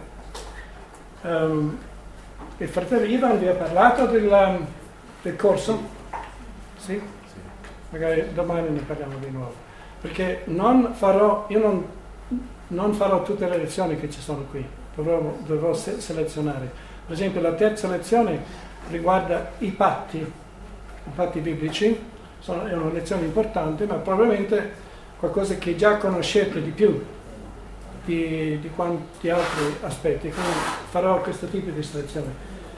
Il fratello Ivan vi ha parlato del corso? Sì? Magari domani ne parliamo di nuovo. Perché io non farò tutte le lezioni che ci sono qui, dovrò selezionare. Per esempio la terza lezione riguarda i patti biblici, è una lezione importante, ma probabilmente qualcosa che già conoscete di più di quanti altri aspetti, quindi farò questo tipo di selezione.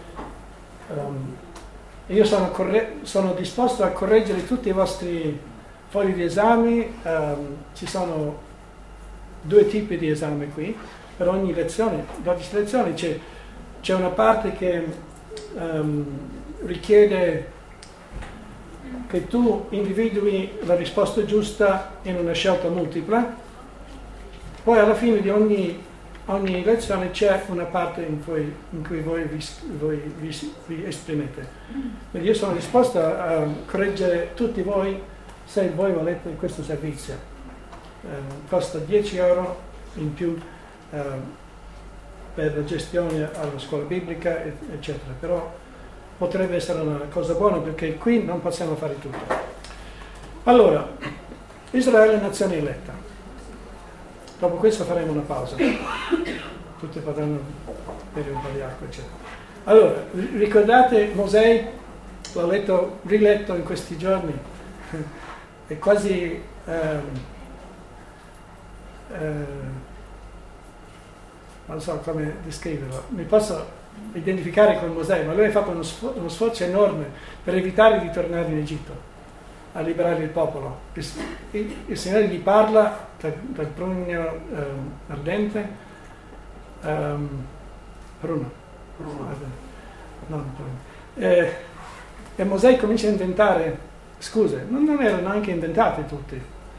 Io sono disposto a correggere tutti i vostri fogli di esami, ci sono 2 tipi di esami qui, per ogni lezione, 12 lezioni c'è una parte che richiede che tu individui la risposta giusta in una scelta multipla. Poi alla fine di ogni lezione c'è una parte in cui voi vi esprimete. Quindi io sono disposto a correggere tutti voi se voi volete questo servizio. Costa 10 euro in più per la gestione alla scuola biblica, eccetera. Però potrebbe essere una cosa buona perché qui non possiamo fare tutto. Allora, Israele è nazione eletta. Dopo questo faremo una pausa. Tutti potranno bere un po' di acqua, eccetera. Allora, ricordate Mosè? L'ho riletto in questi giorni. È quasi non so come descriverlo. Mi posso identificare con Mosè, ma lui ha fatto uno sforzo enorme per evitare di tornare in Egitto a liberare il popolo. Il Signore gli parla dal prugno ardente, pruno. E Mosè comincia a inventare scuse, non erano anche inventate tutte,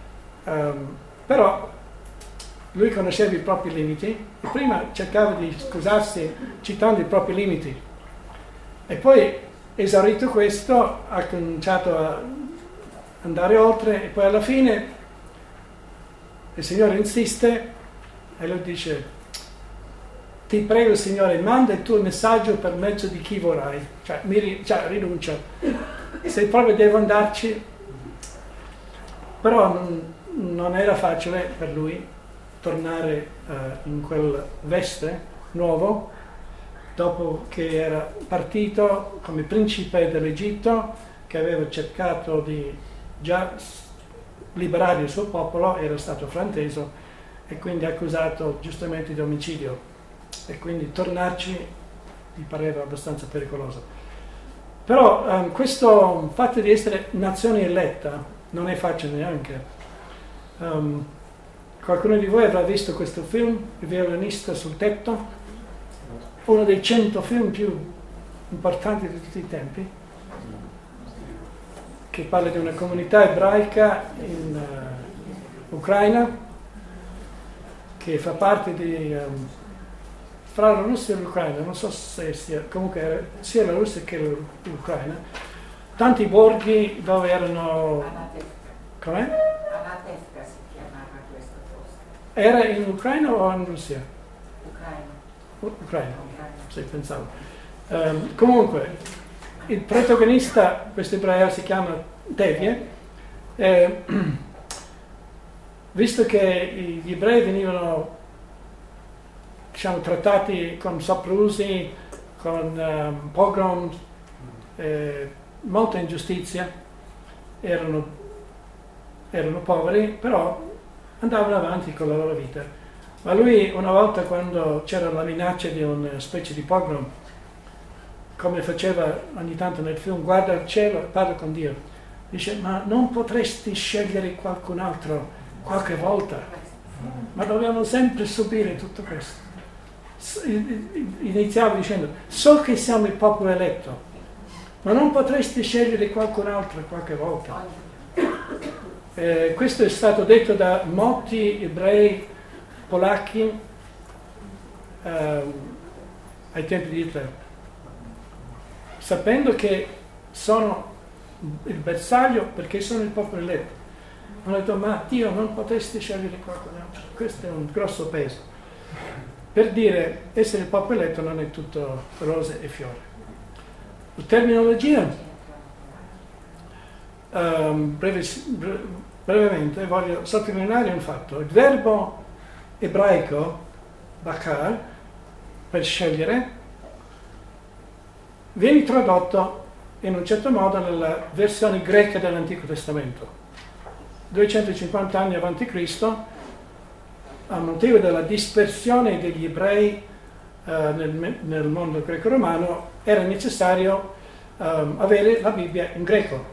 però lui conosceva i propri limiti e prima cercava di scusarsi citando i propri limiti e poi, esaurito questo, ha cominciato a andare oltre e poi alla fine il Signore insiste e lui dice: ti prego Signore, manda il tuo messaggio per mezzo di chi vorrai, cioè rinuncia, se proprio devo andarci. Però non era facile per lui tornare in quel veste nuovo dopo che era partito come principe dell'Egitto, che aveva cercato di già liberare il suo popolo, era stato frainteso e quindi accusato giustamente di omicidio, e quindi tornarci gli pareva abbastanza pericoloso. Però questo fatto di essere nazione eletta non è facile neanche. Qualcuno di voi avrà visto questo film, Il violinista sul tetto, uno dei 100 film più importanti di tutti i tempi, che parla di una comunità ebraica in Ucraina, che fa parte di fra la Russia e l'Ucraina, non so se sia, comunque era sia la Russia che l'Ucraina, tanti borghi dove erano... Com'è? Anatevka si chiamava questo posto. Era in Ucraina o in Russia? Ucraina. Sì, pensavo. Comunque, il protagonista, questo ebreo, si chiama Tevye, visto che gli ebrei venivano, diciamo, trattati con soprusi, con pogrom, molta ingiustizia, erano poveri, però andavano avanti con la loro vita. Ma lui, una volta, quando c'era la minaccia di una specie di pogrom, come faceva ogni tanto nel film, guarda al cielo e parla con Dio, dice: ma non potresti scegliere qualcun altro qualche volta? Ma dobbiamo sempre subire tutto questo. Iniziava dicendo: so che siamo il popolo eletto, ma non potresti scegliere qualcun altro qualche volta? Questo è stato detto da molti ebrei polacchi ai tempi di Hitler, sapendo che sono il bersaglio perché sono il popolo eletto. Hanno detto: ma Dio, non potresti scegliere qualcun altro? Questo è un grosso peso, per dire essere il popolo eletto non è tutto rose e fiori. La terminologia, brevemente voglio sottolineare un fatto: il verbo ebraico bakar, per scegliere, viene tradotto in un certo modo nella versione greca dell'Antico Testamento. 250 anni avanti Cristo, a motivo della dispersione degli ebrei nel mondo greco-romano, era necessario avere la Bibbia in greco.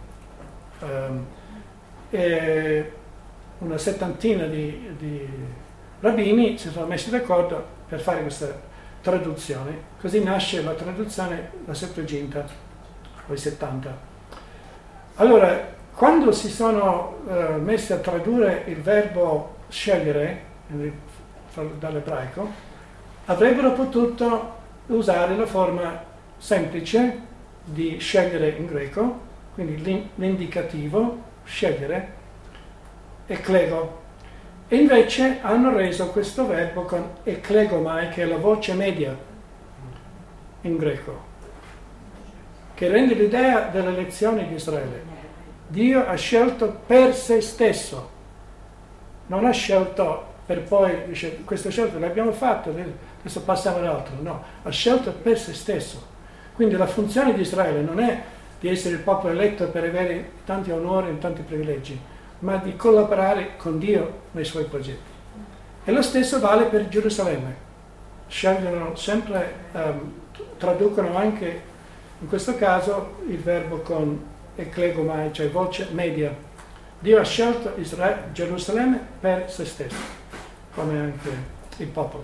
E una settantina di rabbini si sono messi d'accordo per fare questa traduzione. Così nasce la traduzione, la Septuaginta, o i 70. Allora, quando si sono messi a tradurre il verbo scegliere dall'ebraico, avrebbero potuto usare la forma semplice di scegliere in greco, quindi l'indicativo, scegliere, eklego. E invece hanno reso questo verbo con eklegomai, che è la voce media in greco, che rende l'idea dell'elezione di Israele. Dio ha scelto per se stesso, non ha scelto per poi, dice, questa scelta l'abbiamo fatta, adesso passiamo all'altro. No, ha scelto per se stesso. Quindi la funzione di Israele non è di essere il popolo eletto per avere tanti onori e tanti privilegi, ma di collaborare con Dio nei suoi progetti. E lo stesso vale per Gerusalemme. Scelgono sempre, traducono anche in questo caso il verbo con eklegomai, cioè voce media. Dio ha scelto Gerusalemme per se stesso, come anche il popolo.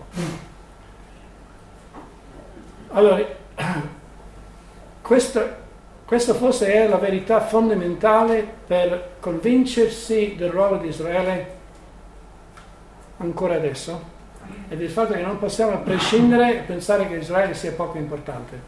Allora, questa forse è la verità fondamentale per convincersi del ruolo di Israele ancora adesso, e del fatto che non possiamo prescindere e pensare che Israele sia poco importante.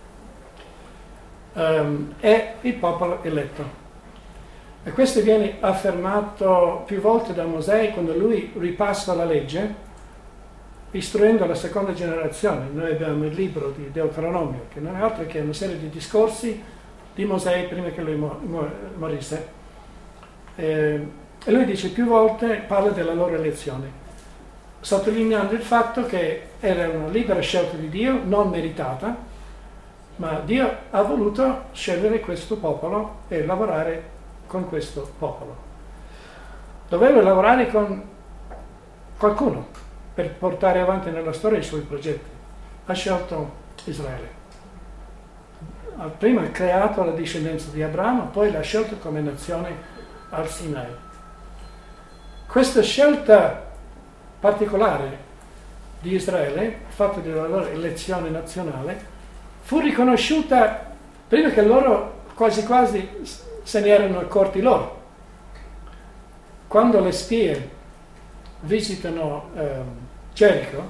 È il popolo eletto. E questo viene affermato più volte da Mosè quando lui ripassa la legge, istruendo la seconda generazione. Noi abbiamo il libro di Deuteronomio, che non è altro che una serie di discorsi di Mosè prima che lui morisse. E lui dice più volte, parla della loro elezione, sottolineando il fatto che era una libera scelta di Dio, non meritata, ma Dio ha voluto scegliere questo popolo e lavorare con questo popolo. Doveva lavorare con qualcuno per portare avanti nella storia i suoi progetti. Ha scelto Israele. Prima ha creato la discendenza di Abramo, poi l'ha scelto come nazione al Sinai. Questa scelta particolare di Israele, fatta della loro elezione nazionale, fu riconosciuta prima che loro quasi se ne erano accorti loro. Quando le spie visitano Gerico,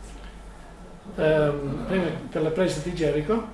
prima della presa di Gerico,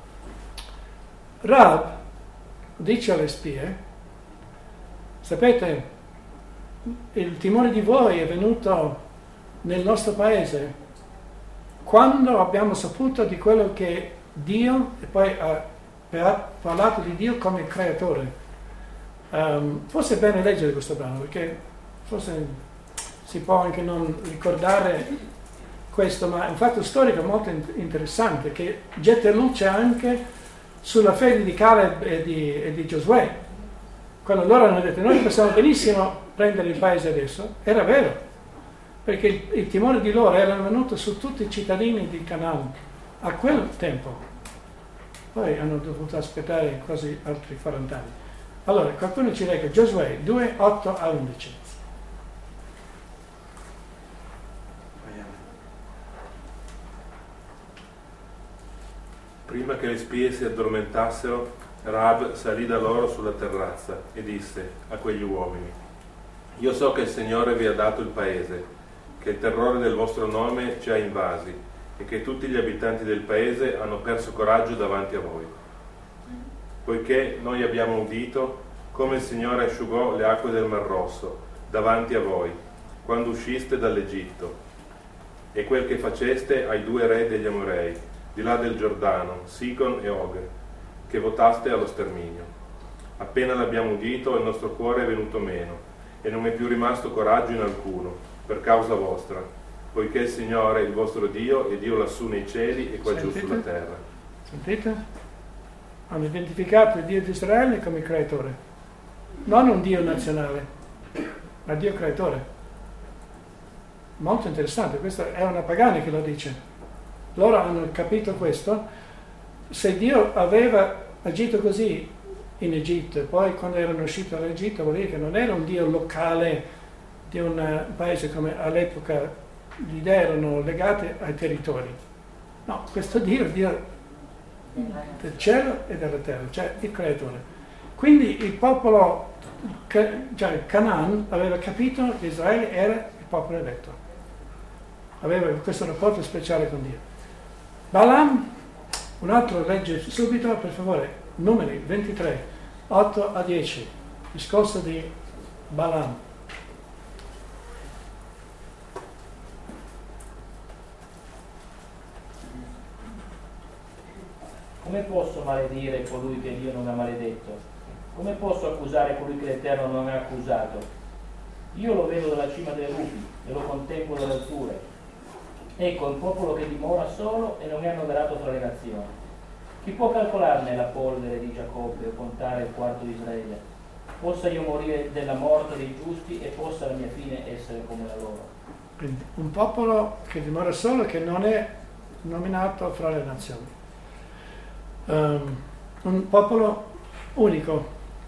Rahab dice alle spie: sapete, il timore di voi è venuto nel nostro paese quando abbiamo saputo di quello che Dio, e poi ha parlato di Dio come creatore. Forse è bene leggere questo brano, perché forse si può anche non ricordare questo, ma è un fatto storico molto interessante che getta luce anche sulla fede di Caleb e di Giosuè. Quando loro hanno detto noi possiamo benissimo prendere il paese adesso, era vero, perché il timore di loro era venuto su tutti i cittadini di Canaan a quel tempo. Poi hanno dovuto aspettare quasi altri 40 anni. Allora, qualcuno ci legge Giosuè 2, 8 a 11. Prima che le spie si addormentassero, Rahab salì da loro sulla terrazza e disse a quegli uomini: io so che il Signore vi ha dato il paese, che il terrore del vostro nome ci ha invasi e che tutti gli abitanti del paese hanno perso coraggio davanti a voi. Poiché noi abbiamo udito come il Signore asciugò le acque del Mar Rosso davanti a voi, quando usciste dall'Egitto, e quel che faceste ai 2 re degli Amorei, di là del Giordano, Sicon e Og, che votaste allo sterminio. Appena l'abbiamo udito, il nostro cuore è venuto meno, e non è più rimasto coraggio in alcuno, per causa vostra, poiché il Signore, il vostro Dio, è Dio lassù nei cieli e qua giù sulla terra. Sentite? Hanno identificato il Dio di Israele come creatore, non un Dio nazionale, ma Dio creatore. Molto interessante, questa è una pagana che lo dice. Loro hanno capito questo. Se Dio aveva agito così in Egitto e poi quando erano usciti dall'Egitto, vuol dire che non era un Dio locale di un paese come all'epoca gli dei erano legati ai territori. No, questo Dio è il Dio del cielo e della terra, cioè il creatore. Quindi il popolo, cioè Canaan, aveva capito che Israele era il popolo eletto. Aveva questo rapporto speciale con Dio. Balaam, un altro legge subito, per favore, Numeri 23, 8 a 10. discorso di Balaam. Come posso maledire colui che Dio non ha maledetto? Come posso accusare colui che l'Eterno non ha accusato? Io lo vedo dalla cima delle rupi e lo contemplo dalle alture. Ecco un popolo che dimora solo e non è annoverato fra le nazioni. Chi può calcolarne la polvere di Giacobbe o contare il quarto di Israele? Possa io morire della morte dei giusti e possa la mia fine essere come la loro. Quindi un popolo che dimora solo, che non è nominato fra le nazioni. Un popolo unico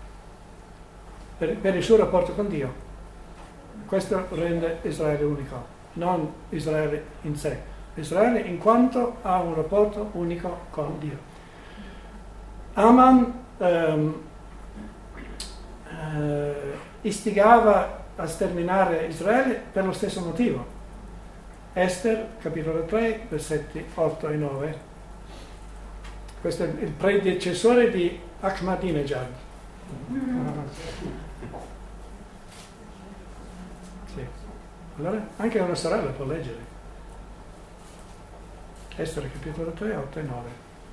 per il suo rapporto con Dio. Questo rende Israele unico, non Israele in sé. Israele in quanto ha un rapporto unico con Dio. Aman istigava a sterminare Israele per lo stesso motivo. Ester, capitolo 3, versetti 8 e 9. Questo è il predecessore di Ahmadinejad. Sì. Allora, anche una sorella può leggere. Ester, capitolo 3, 8 e 9.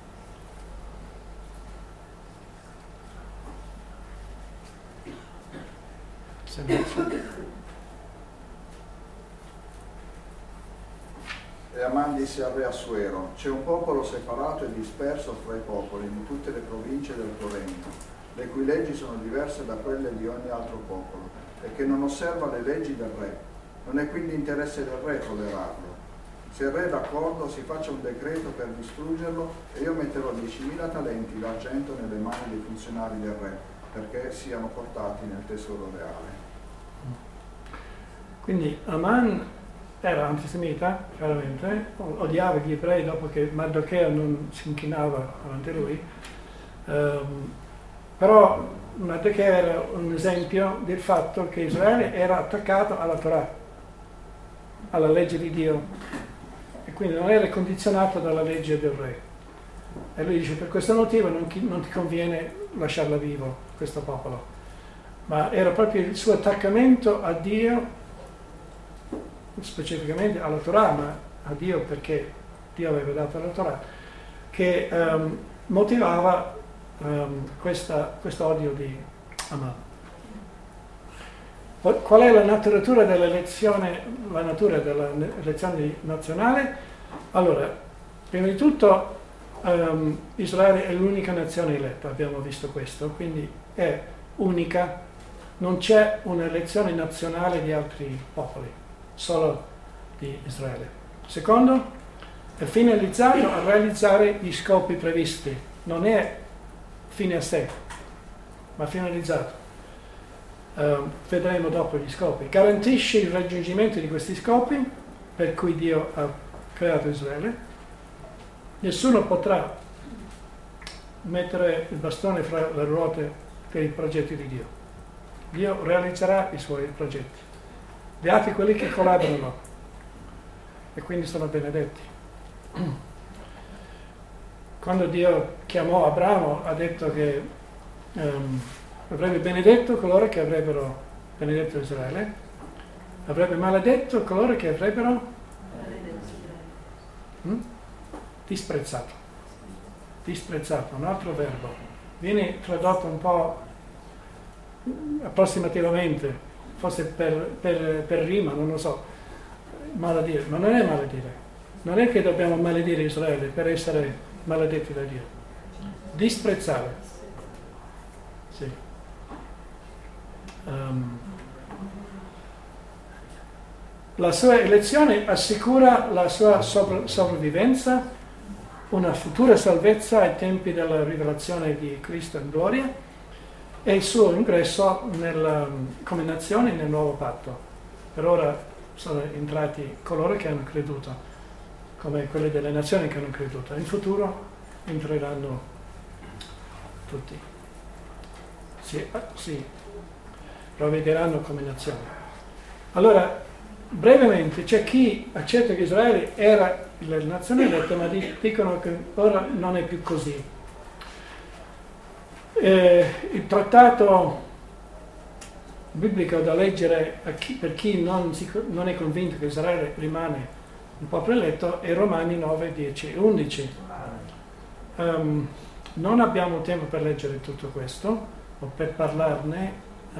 E Aman disse al re Assuero: c'è un popolo separato e disperso fra i popoli in tutte le province del tuo regno, le cui leggi sono diverse da quelle di ogni altro popolo, e che non osserva le leggi del re. Non è quindi interesse del re tollerarlo. Se il re è d'accordo, si faccia un decreto per distruggerlo, e io metterò 10.000 talenti d'argento nelle mani dei funzionari del re, perché siano portati nel tesoro reale. Quindi Aman era antisemita, chiaramente, odiava gli ebrei dopo che Mardocheo non si inchinava davanti a lui, però Mardocheo era un esempio del fatto che Israele era attaccato alla Torah, alla legge di Dio, e quindi non era condizionato dalla legge del re. E lui dice: per questo motivo non ti conviene lasciarla vivo, questo popolo. Ma era proprio il suo attaccamento a Dio, specificamente alla Torah, ma a Dio perché Dio aveva dato la Torah, che motivava questo odio di Aman. Qual è la natura dell'elezione nazionale? Allora, prima di tutto Israele è l'unica nazione eletta, abbiamo visto questo, quindi è unica, non c'è un'elezione nazionale di altri popoli, solo di Israele. Secondo, è finalizzato a realizzare gli scopi previsti, non è fine a sé, ma finalizzato. Vedremo dopo gli scopi. Garantisce il raggiungimento di questi scopi per cui Dio ha creato Israele. Nessuno potrà mettere il bastone fra le ruote per i progetti di Dio. Dio realizzerà i suoi progetti. Beati quelli che collaborano e quindi sono benedetti. Quando Dio chiamò Abramo ha detto che avrebbe benedetto coloro che avrebbero benedetto Israele, avrebbe maledetto coloro che avrebbero disprezzato. Disprezzato, un altro verbo. Viene tradotto un po' approssimativamente, forse per rima, non lo so, maledire, ma non è maledire. Non è che dobbiamo maledire Israele per essere maledetti da Dio. Disprezzare. Sì. La sua elezione assicura la sua sopravvivenza, una futura salvezza ai tempi della rivelazione di Cristo in gloria e il suo ingresso come nazione nel nuovo patto. Per ora sono entrati coloro che hanno creduto, come quelle delle nazioni che hanno creduto. In futuro entreranno tutti. Sì, provvederanno come nazione. Allora, brevemente, c'è chi accetta che Israele era la nazione eletta, ma dicono che ora non è più così. Il trattato biblico da leggere per chi non è convinto che Israele rimane un popolo eletto è Romani 9, 10 e 11. Non abbiamo tempo per leggere tutto questo o per parlarne.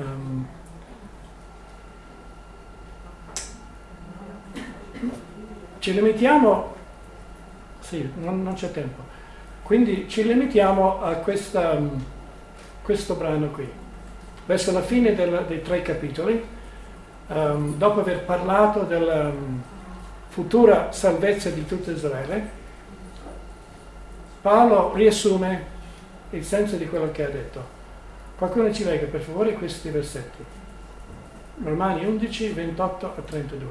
Ci limitiamo, sì, non c'è tempo, quindi ci limitiamo a questo brano qui. Verso la fine dei 3 capitoli, dopo aver parlato della futura salvezza di tutto Israele, Paolo riassume il senso di quello che ha detto. Qualcuno ci legga per favore questi versetti. Romani 11, 28 a 32.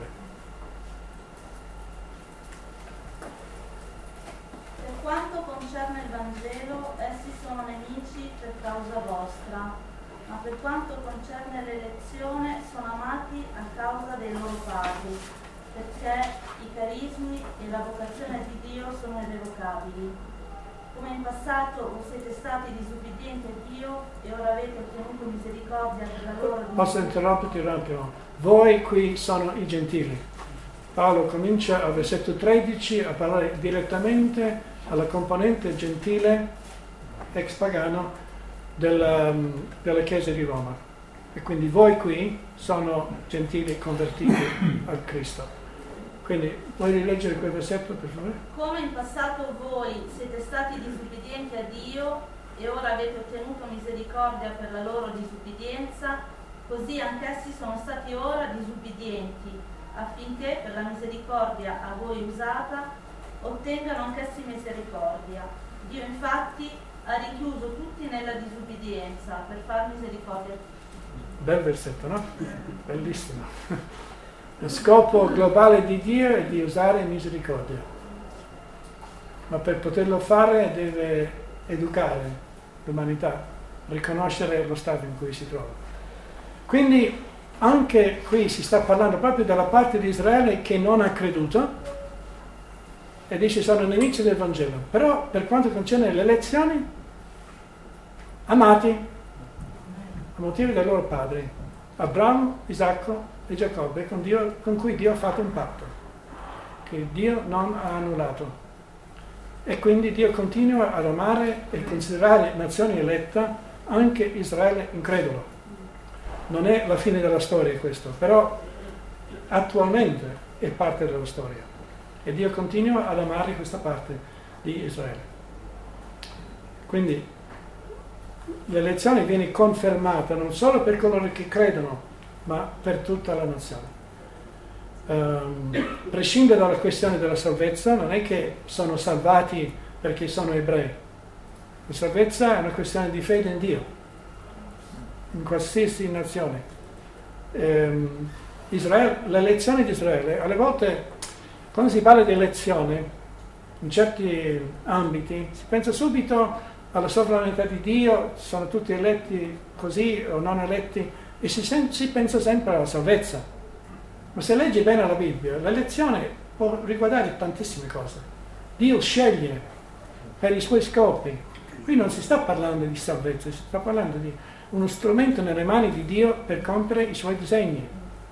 Per quanto concerne il Vangelo, essi sono nemici per causa vostra, ma per quanto concerne l'elezione sono amati a causa dei loro padri, perché i carismi e la vocazione di Dio sono irrevocabili. Come in passato voi siete stati disubbidienti a Dio e ora avete ottenuto misericordia per la loro disobbedienza. Posso interromperti un attimo? Voi qui sono i gentili. Paolo comincia al versetto 13 a parlare direttamente alla componente gentile ex pagano della Chiesa di Roma. E quindi voi qui sono gentili convertiti al Cristo. Quindi, vuoi rileggere quel versetto per favore? Come in passato voi siete stati disubbidienti a Dio e ora avete ottenuto misericordia per la loro disubbidienza, così anch'essi sono stati ora disubbidienti, affinché per la misericordia a voi usata ottengano anch'essi misericordia. Dio infatti ha richiuso tutti nella disubbidienza per far misericordia a tutti. Bel versetto, no? Bellissimo. Lo scopo globale di Dio è di usare misericordia, ma per poterlo fare deve educare l'umanità, riconoscere lo stato in cui si trova. Quindi anche qui si sta parlando proprio della parte di Israele che non ha creduto e dice sono nemici del Vangelo, però per quanto concerne le elezioni, amati a motivo dei loro padri, Abramo, Isacco e Giacobbe, con cui Dio ha fatto un patto, che Dio non ha annullato. E quindi Dio continua ad amare e considerare nazione eletta anche Israele incredulo. Non è la fine della storia questo, però attualmente è parte della storia. E Dio continua ad amare questa parte di Israele. Quindi l'elezione viene confermata non solo per coloro che credono, ma per tutta la nazione. Prescinde dalla questione della salvezza, non è che sono salvati perché sono ebrei. La salvezza è una questione di fede in Dio, in qualsiasi nazione. L'elezione di Israele, alle volte quando si parla di elezione, in certi ambiti, si pensa subito alla sovranità di Dio, sono tutti eletti così o non eletti, e si pensa sempre alla salvezza. Ma se leggi bene la Bibbia, l'elezione può riguardare tantissime cose. Dio sceglie per i suoi scopi. Qui non si sta parlando di salvezza, si sta parlando di uno strumento nelle mani di Dio per compiere i suoi disegni.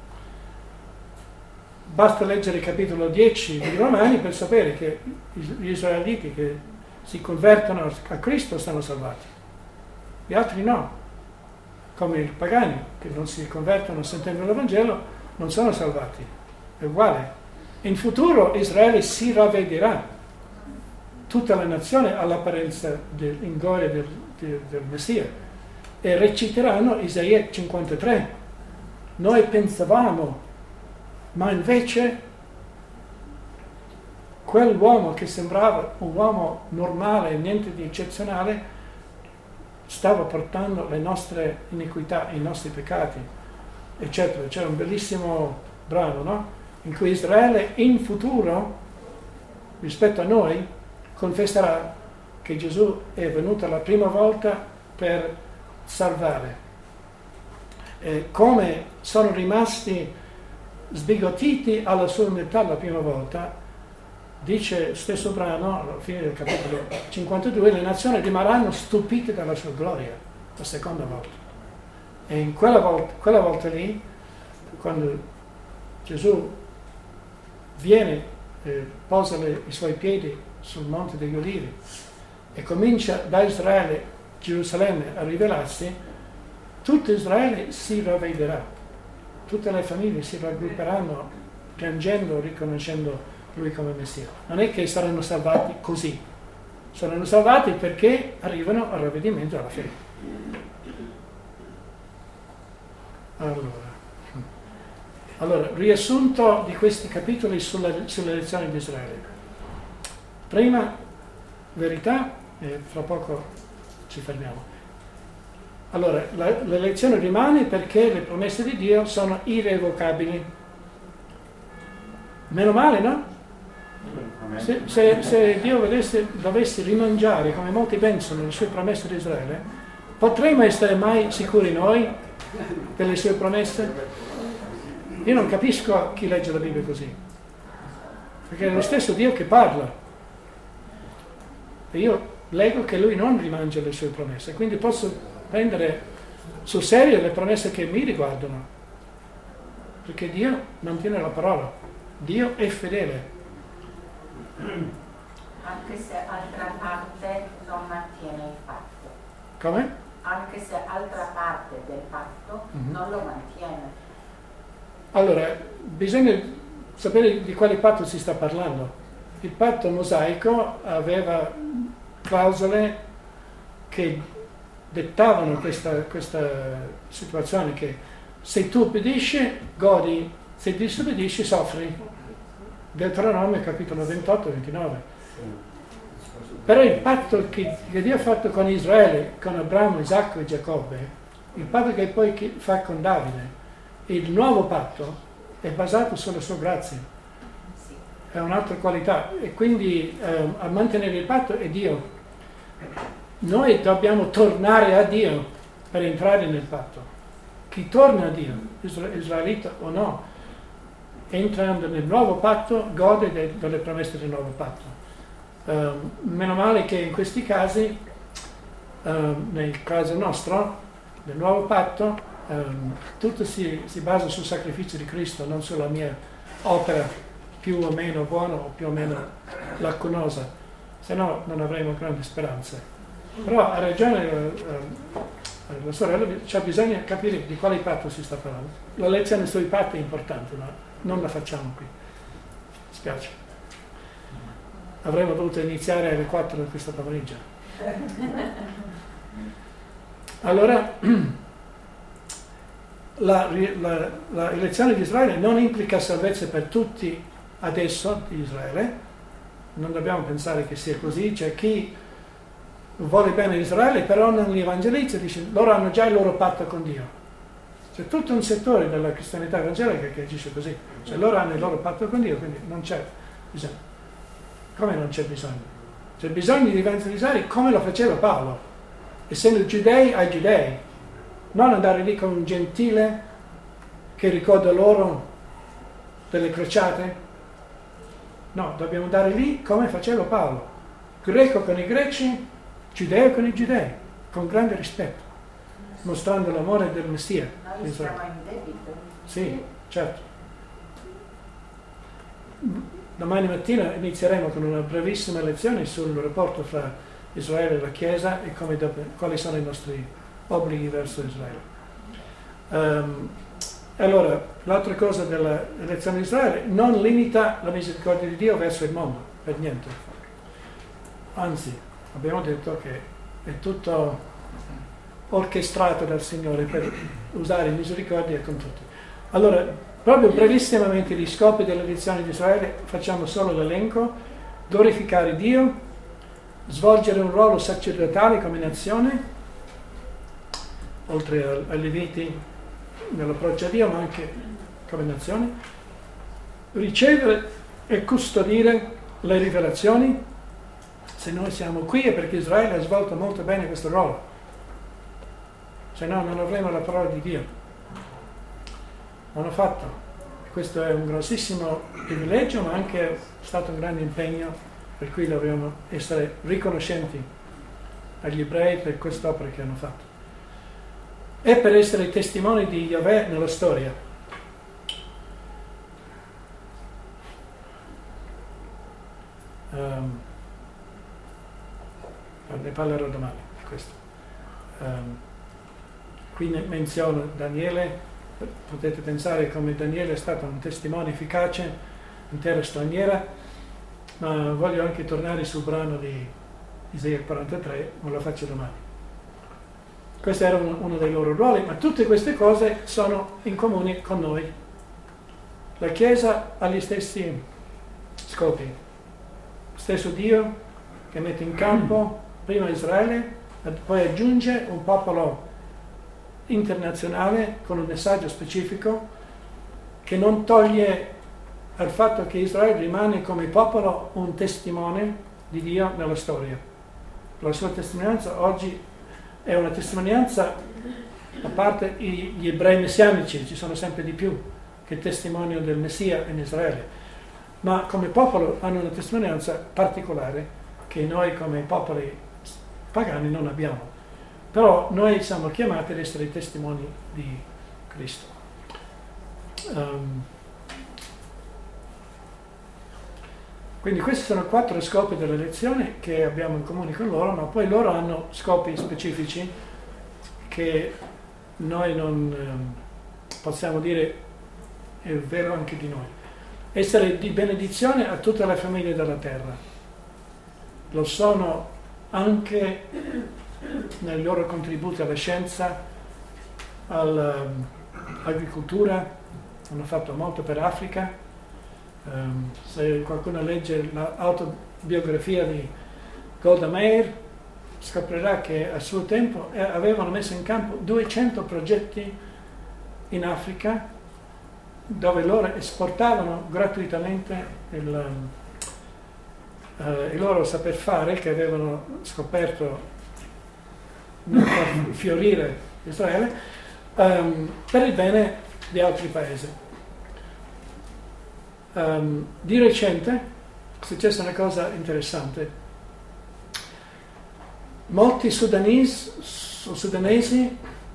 Basta leggere il capitolo 10 di Romani per sapere che gli israeliti che si convertono a Cristo stanno salvati, gli altri no. Come i pagani che non si convertono sentendo l'Evangelo non sono salvati, è uguale. In futuro Israele si ravvederà, tutta la nazione all'apparenza in gloria del Messia, e reciteranno Isaia 53. Noi pensavamo, ma invece quell'uomo che sembrava un uomo normale, niente di eccezionale, stava portando le nostre iniquità, i nostri peccati, eccetera. C'è un bellissimo brano, no? In cui Israele in futuro, rispetto a noi, confesserà che Gesù è venuto la prima volta per salvare. Come sono rimasti sbigottiti alla sua umiltà la prima volta, dice stesso brano, alla fine del capitolo 52, le nazioni rimarranno stupite dalla sua gloria la seconda volta. E in quella volta lì, quando Gesù viene, posa i suoi piedi sul Monte degli Ulivi e comincia da Israele, Gerusalemme, a rivelarsi, tutto Israele si ravvederà, tutte le famiglie si raggrupperanno piangendo, riconoscendo Lui come Messia. Non è che saranno salvati così, saranno salvati perché arrivano al ravvedimento e alla fede. Allora, riassunto di questi capitoli sulle elezioni di Israele. Prima, verità, e fra poco ci fermiamo. Allora, l'elezione rimane perché le promesse di Dio sono irrevocabili. Meno male, no? Se Dio dovesse rimangiare, come molti pensano, le sue promesse di Israele, potremmo essere mai sicuri noi delle sue promesse? Io non capisco chi legge la Bibbia così, perché è lo stesso Dio che parla e io leggo che Lui non rimangia le sue promesse, quindi posso prendere sul serio le promesse che mi riguardano, perché Dio mantiene la parola, Dio è fedele. Anche se altra parte non mantiene il patto. Come? Anche se altra parte del patto non lo mantiene. Allora, bisogna sapere di quale patto si sta parlando. Il patto mosaico aveva clausole che dettavano questa situazione, che se tu obbedisci, godi, se disobbedisci, soffri. Deuteronomio capitolo 28-29. Però il patto che Dio ha fatto con Israele, con Abramo, Isacco e Giacobbe, il patto che poi fa con Davide, il nuovo patto è basato sulla sua grazia, è un'altra qualità, e quindi a mantenere il patto è Dio. Noi dobbiamo tornare a Dio per entrare nel patto. Chi torna a Dio, israelita o no, entrando nel nuovo patto, gode delle promesse del nuovo patto. Meno male che in questi casi, nel caso nostro, del nuovo patto, tutto si basa sul sacrificio di Cristo, non sulla mia opera più o meno buona o più o meno lacunosa, se no non avremo grandi speranze. Però ha ragione la sorella, c'è bisogno capire di quale patto si sta parlando. La lezione sui patti è importante, ma non la facciamo qui, spiace. Avremmo dovuto iniziare alle 4 di questa pomeriggio. Allora, la elezione di Israele non implica salvezza per tutti adesso di Israele, non dobbiamo pensare che sia così. C'è chi vuole bene Israele però non li evangelizza, dice loro hanno già il loro patto con Dio. C'è tutto un settore della cristianità evangelica che agisce così, cioè loro hanno il loro patto con Dio, quindi non c'è bisogno. Come non c'è bisogno? C'è bisogno di evangelizzare come lo faceva Paolo, essendo giudei ai giudei, non andare lì con un gentile che ricorda loro delle crociate. No, dobbiamo andare lì come faceva Paolo, greco con i greci, giudeo con i giudei, con grande rispetto, mostrando l'amore del Messia. Noi siamo in debito. Sì, certo. Domani mattina inizieremo con una brevissima lezione sul rapporto fra Israele e la Chiesa e quali sono i nostri obblighi verso Israele. Allora, l'altra cosa dell'elezione di Israele non limita la misericordia di Dio verso il mondo, per niente. Anzi, abbiamo detto che è tutto orchestrato dal Signore per usare misericordia con tutti. Allora, proprio brevissimamente gli scopi dell'elezione di Israele, facciamo solo l'elenco: glorificare Dio, svolgere un ruolo sacerdotale come nazione, oltre ai Leviti nell'approccio a Dio, ma anche come nazione, ricevere e custodire le rivelazioni. Se noi siamo qui è perché Israele ha svolto molto bene questo ruolo, se no non avremo la parola di Dio. Hanno fatto. Questo è un grossissimo privilegio, ma anche stato un grande impegno, per cui dobbiamo essere riconoscenti agli ebrei per quest'opera che hanno fatto. e per essere testimoni di Yahweh nella storia. Ne parlerò domani di questo. Qui menziono Daniele, potete pensare come Daniele è stato un testimone efficace in terra straniera, ma voglio anche tornare sul brano di Isaia 43, ma lo faccio domani. Questo era uno dei loro ruoli, ma tutte queste cose sono in comune con noi. La Chiesa ha gli stessi scopi, stesso Dio che mette in campo prima Israele, poi aggiunge un popolo internazionale con un messaggio specifico che non toglie al fatto che Israele rimane come popolo un testimone di Dio nella storia. La sua testimonianza oggi è una testimonianza, a parte gli ebrei messianici, ci sono sempre di più che testimoniano del Messia in Israele, ma come popolo hanno una testimonianza particolare che noi come popoli pagani non abbiamo. Però noi siamo chiamati ad essere testimoni di Cristo. Quindi questi sono 4 scopi della lezione che abbiamo in comune con loro, ma poi loro hanno scopi specifici che noi non possiamo dire è vero anche di noi. Essere di benedizione a tutta la famiglia della terra. Lo sono anche nei loro contributi alla scienza, all'agricoltura, hanno fatto molto per Africa. Se qualcuno legge l'autobiografia di Golda Meir scoprirà che a suo tempo avevano messo in campo 200 progetti in Africa dove loro esportavano gratuitamente il loro saper fare che avevano scoperto nel far fiorire Israele per il bene di altri paesi. Di recente è successa una cosa interessante. Molti sudanesi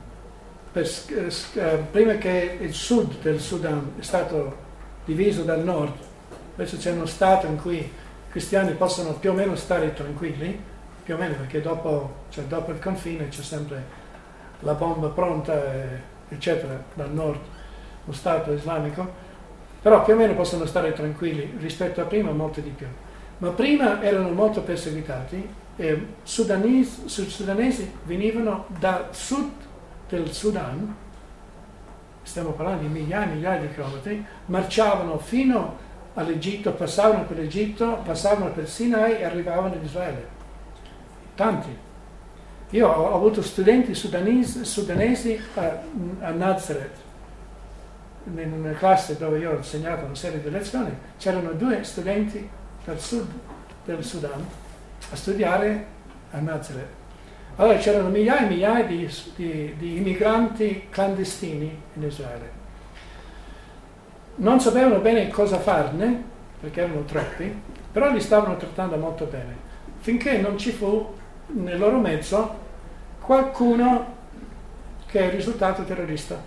prima che il sud del Sudan è stato diviso dal nord, adesso c'è uno stato in cui i cristiani possono più o meno stare tranquilli, più o meno, perché dopo il confine c'è sempre la bomba pronta, eccetera, dal nord, lo stato islamico. Però più o meno possono stare tranquilli rispetto a prima, molto di più. Ma prima erano molto perseguitati e sudanesi venivano dal sud del Sudan, stiamo parlando di migliaia e migliaia di chilometri, marciavano fino all'Egitto, passavano per l'Egitto, passavano per Sinai e arrivavano in Israele. Tanti. Io ho avuto studenti sudanesi a Nazareth. In una classe dove io ho insegnato una serie di lezioni, c'erano 2 studenti dal sud del Sudan a studiare a Nazareth. Allora c'erano migliaia e migliaia di immigranti clandestini in Israele. Non sapevano bene cosa farne, perché erano troppi, però li stavano trattando molto bene, finché non ci fu nel loro mezzo qualcuno che è risultato terrorista.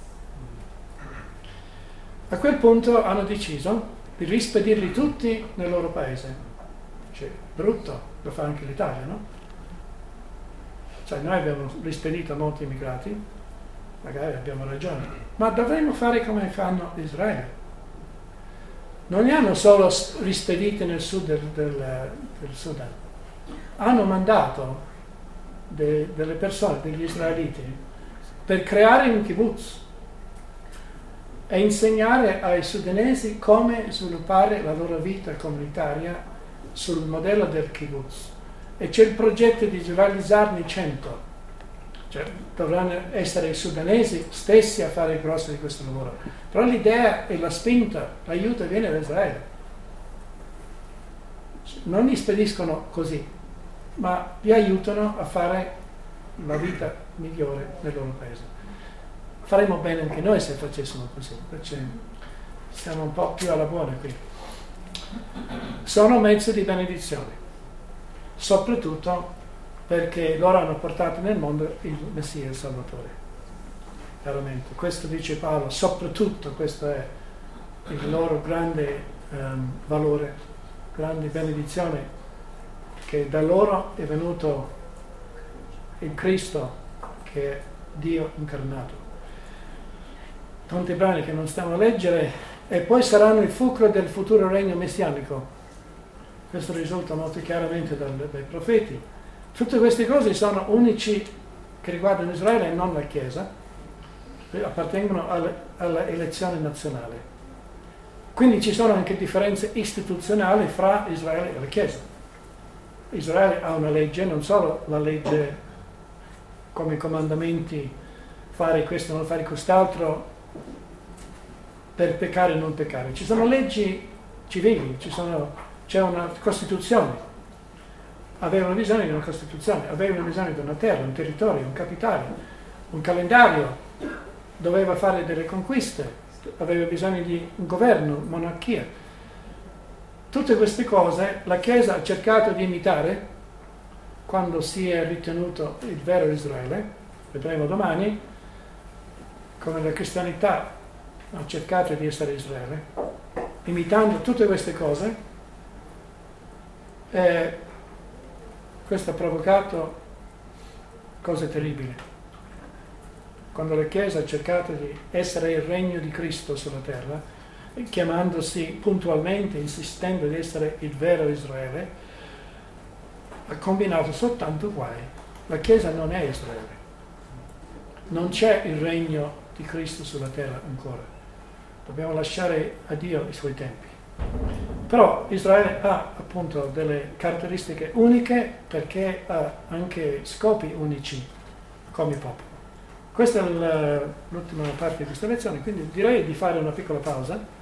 A quel punto hanno deciso di rispedirli tutti nel loro paese. Cioè, brutto, lo fa anche l'Italia, no? Cioè, noi abbiamo rispedito molti immigrati, magari abbiamo ragione, ma dovremmo fare come fanno Israele. Non li hanno solo rispediti nel sud del Sudan, hanno mandato delle persone, degli israeliti, per creare un kibbutz e insegnare ai sudanesi come sviluppare la loro vita comunitaria sul modello del kibbutz. E c'è il progetto di realizzarne 100. Cioè, dovranno essere i sudanesi stessi a fare il grosso di questo lavoro. Però l'idea e la spinta, l'aiuto viene da Israele. Non li spediscono così, ma li aiutano a fare la vita migliore nel loro paese. Faremmo bene anche noi se facessimo così, perché siamo un po' più alla buona qui. Sono mezzi di benedizione, soprattutto perché loro hanno portato nel mondo il Messia, il Salvatore. chiaramente. Questo dice Paolo, soprattutto questo è il loro grande valore, grande benedizione, che da loro è venuto il Cristo, che è Dio incarnato. Tanti brani che non stiamo a leggere, e poi saranno il fulcro del futuro regno messianico. Questo risulta molto chiaramente dai profeti. Tutte queste cose sono unici che riguardano Israele e non la Chiesa, appartengono alla elezione nazionale. Quindi ci sono anche differenze istituzionali fra Israele e la Chiesa. Israele ha una legge, non solo la legge come comandamenti, fare questo, non fare quest'altro, per peccare e non peccare. Ci sono leggi civili, c'è una Costituzione. Avevano bisogno di una Costituzione, avevano bisogno di una terra, un territorio, un capitale, un calendario, doveva fare delle conquiste, aveva bisogno di un governo, monarchia. Tutte queste cose la Chiesa ha cercato di imitare quando si è ritenuto il vero Israele, vedremo domani, come la cristianità ha cercato di essere Israele, imitando tutte queste cose, e questo ha provocato cose terribili. Quando la Chiesa ha cercato di essere il regno di Cristo sulla terra, chiamandosi puntualmente, insistendo di essere il vero Israele, ha combinato soltanto guai. La Chiesa non è Israele. Non c'è il regno di Cristo sulla terra ancora. Dobbiamo lasciare a Dio i suoi tempi. Però Israele ha appunto delle caratteristiche uniche perché ha anche scopi unici come popolo. Questa è l'ultima parte di questa lezione, quindi direi di fare una piccola pausa.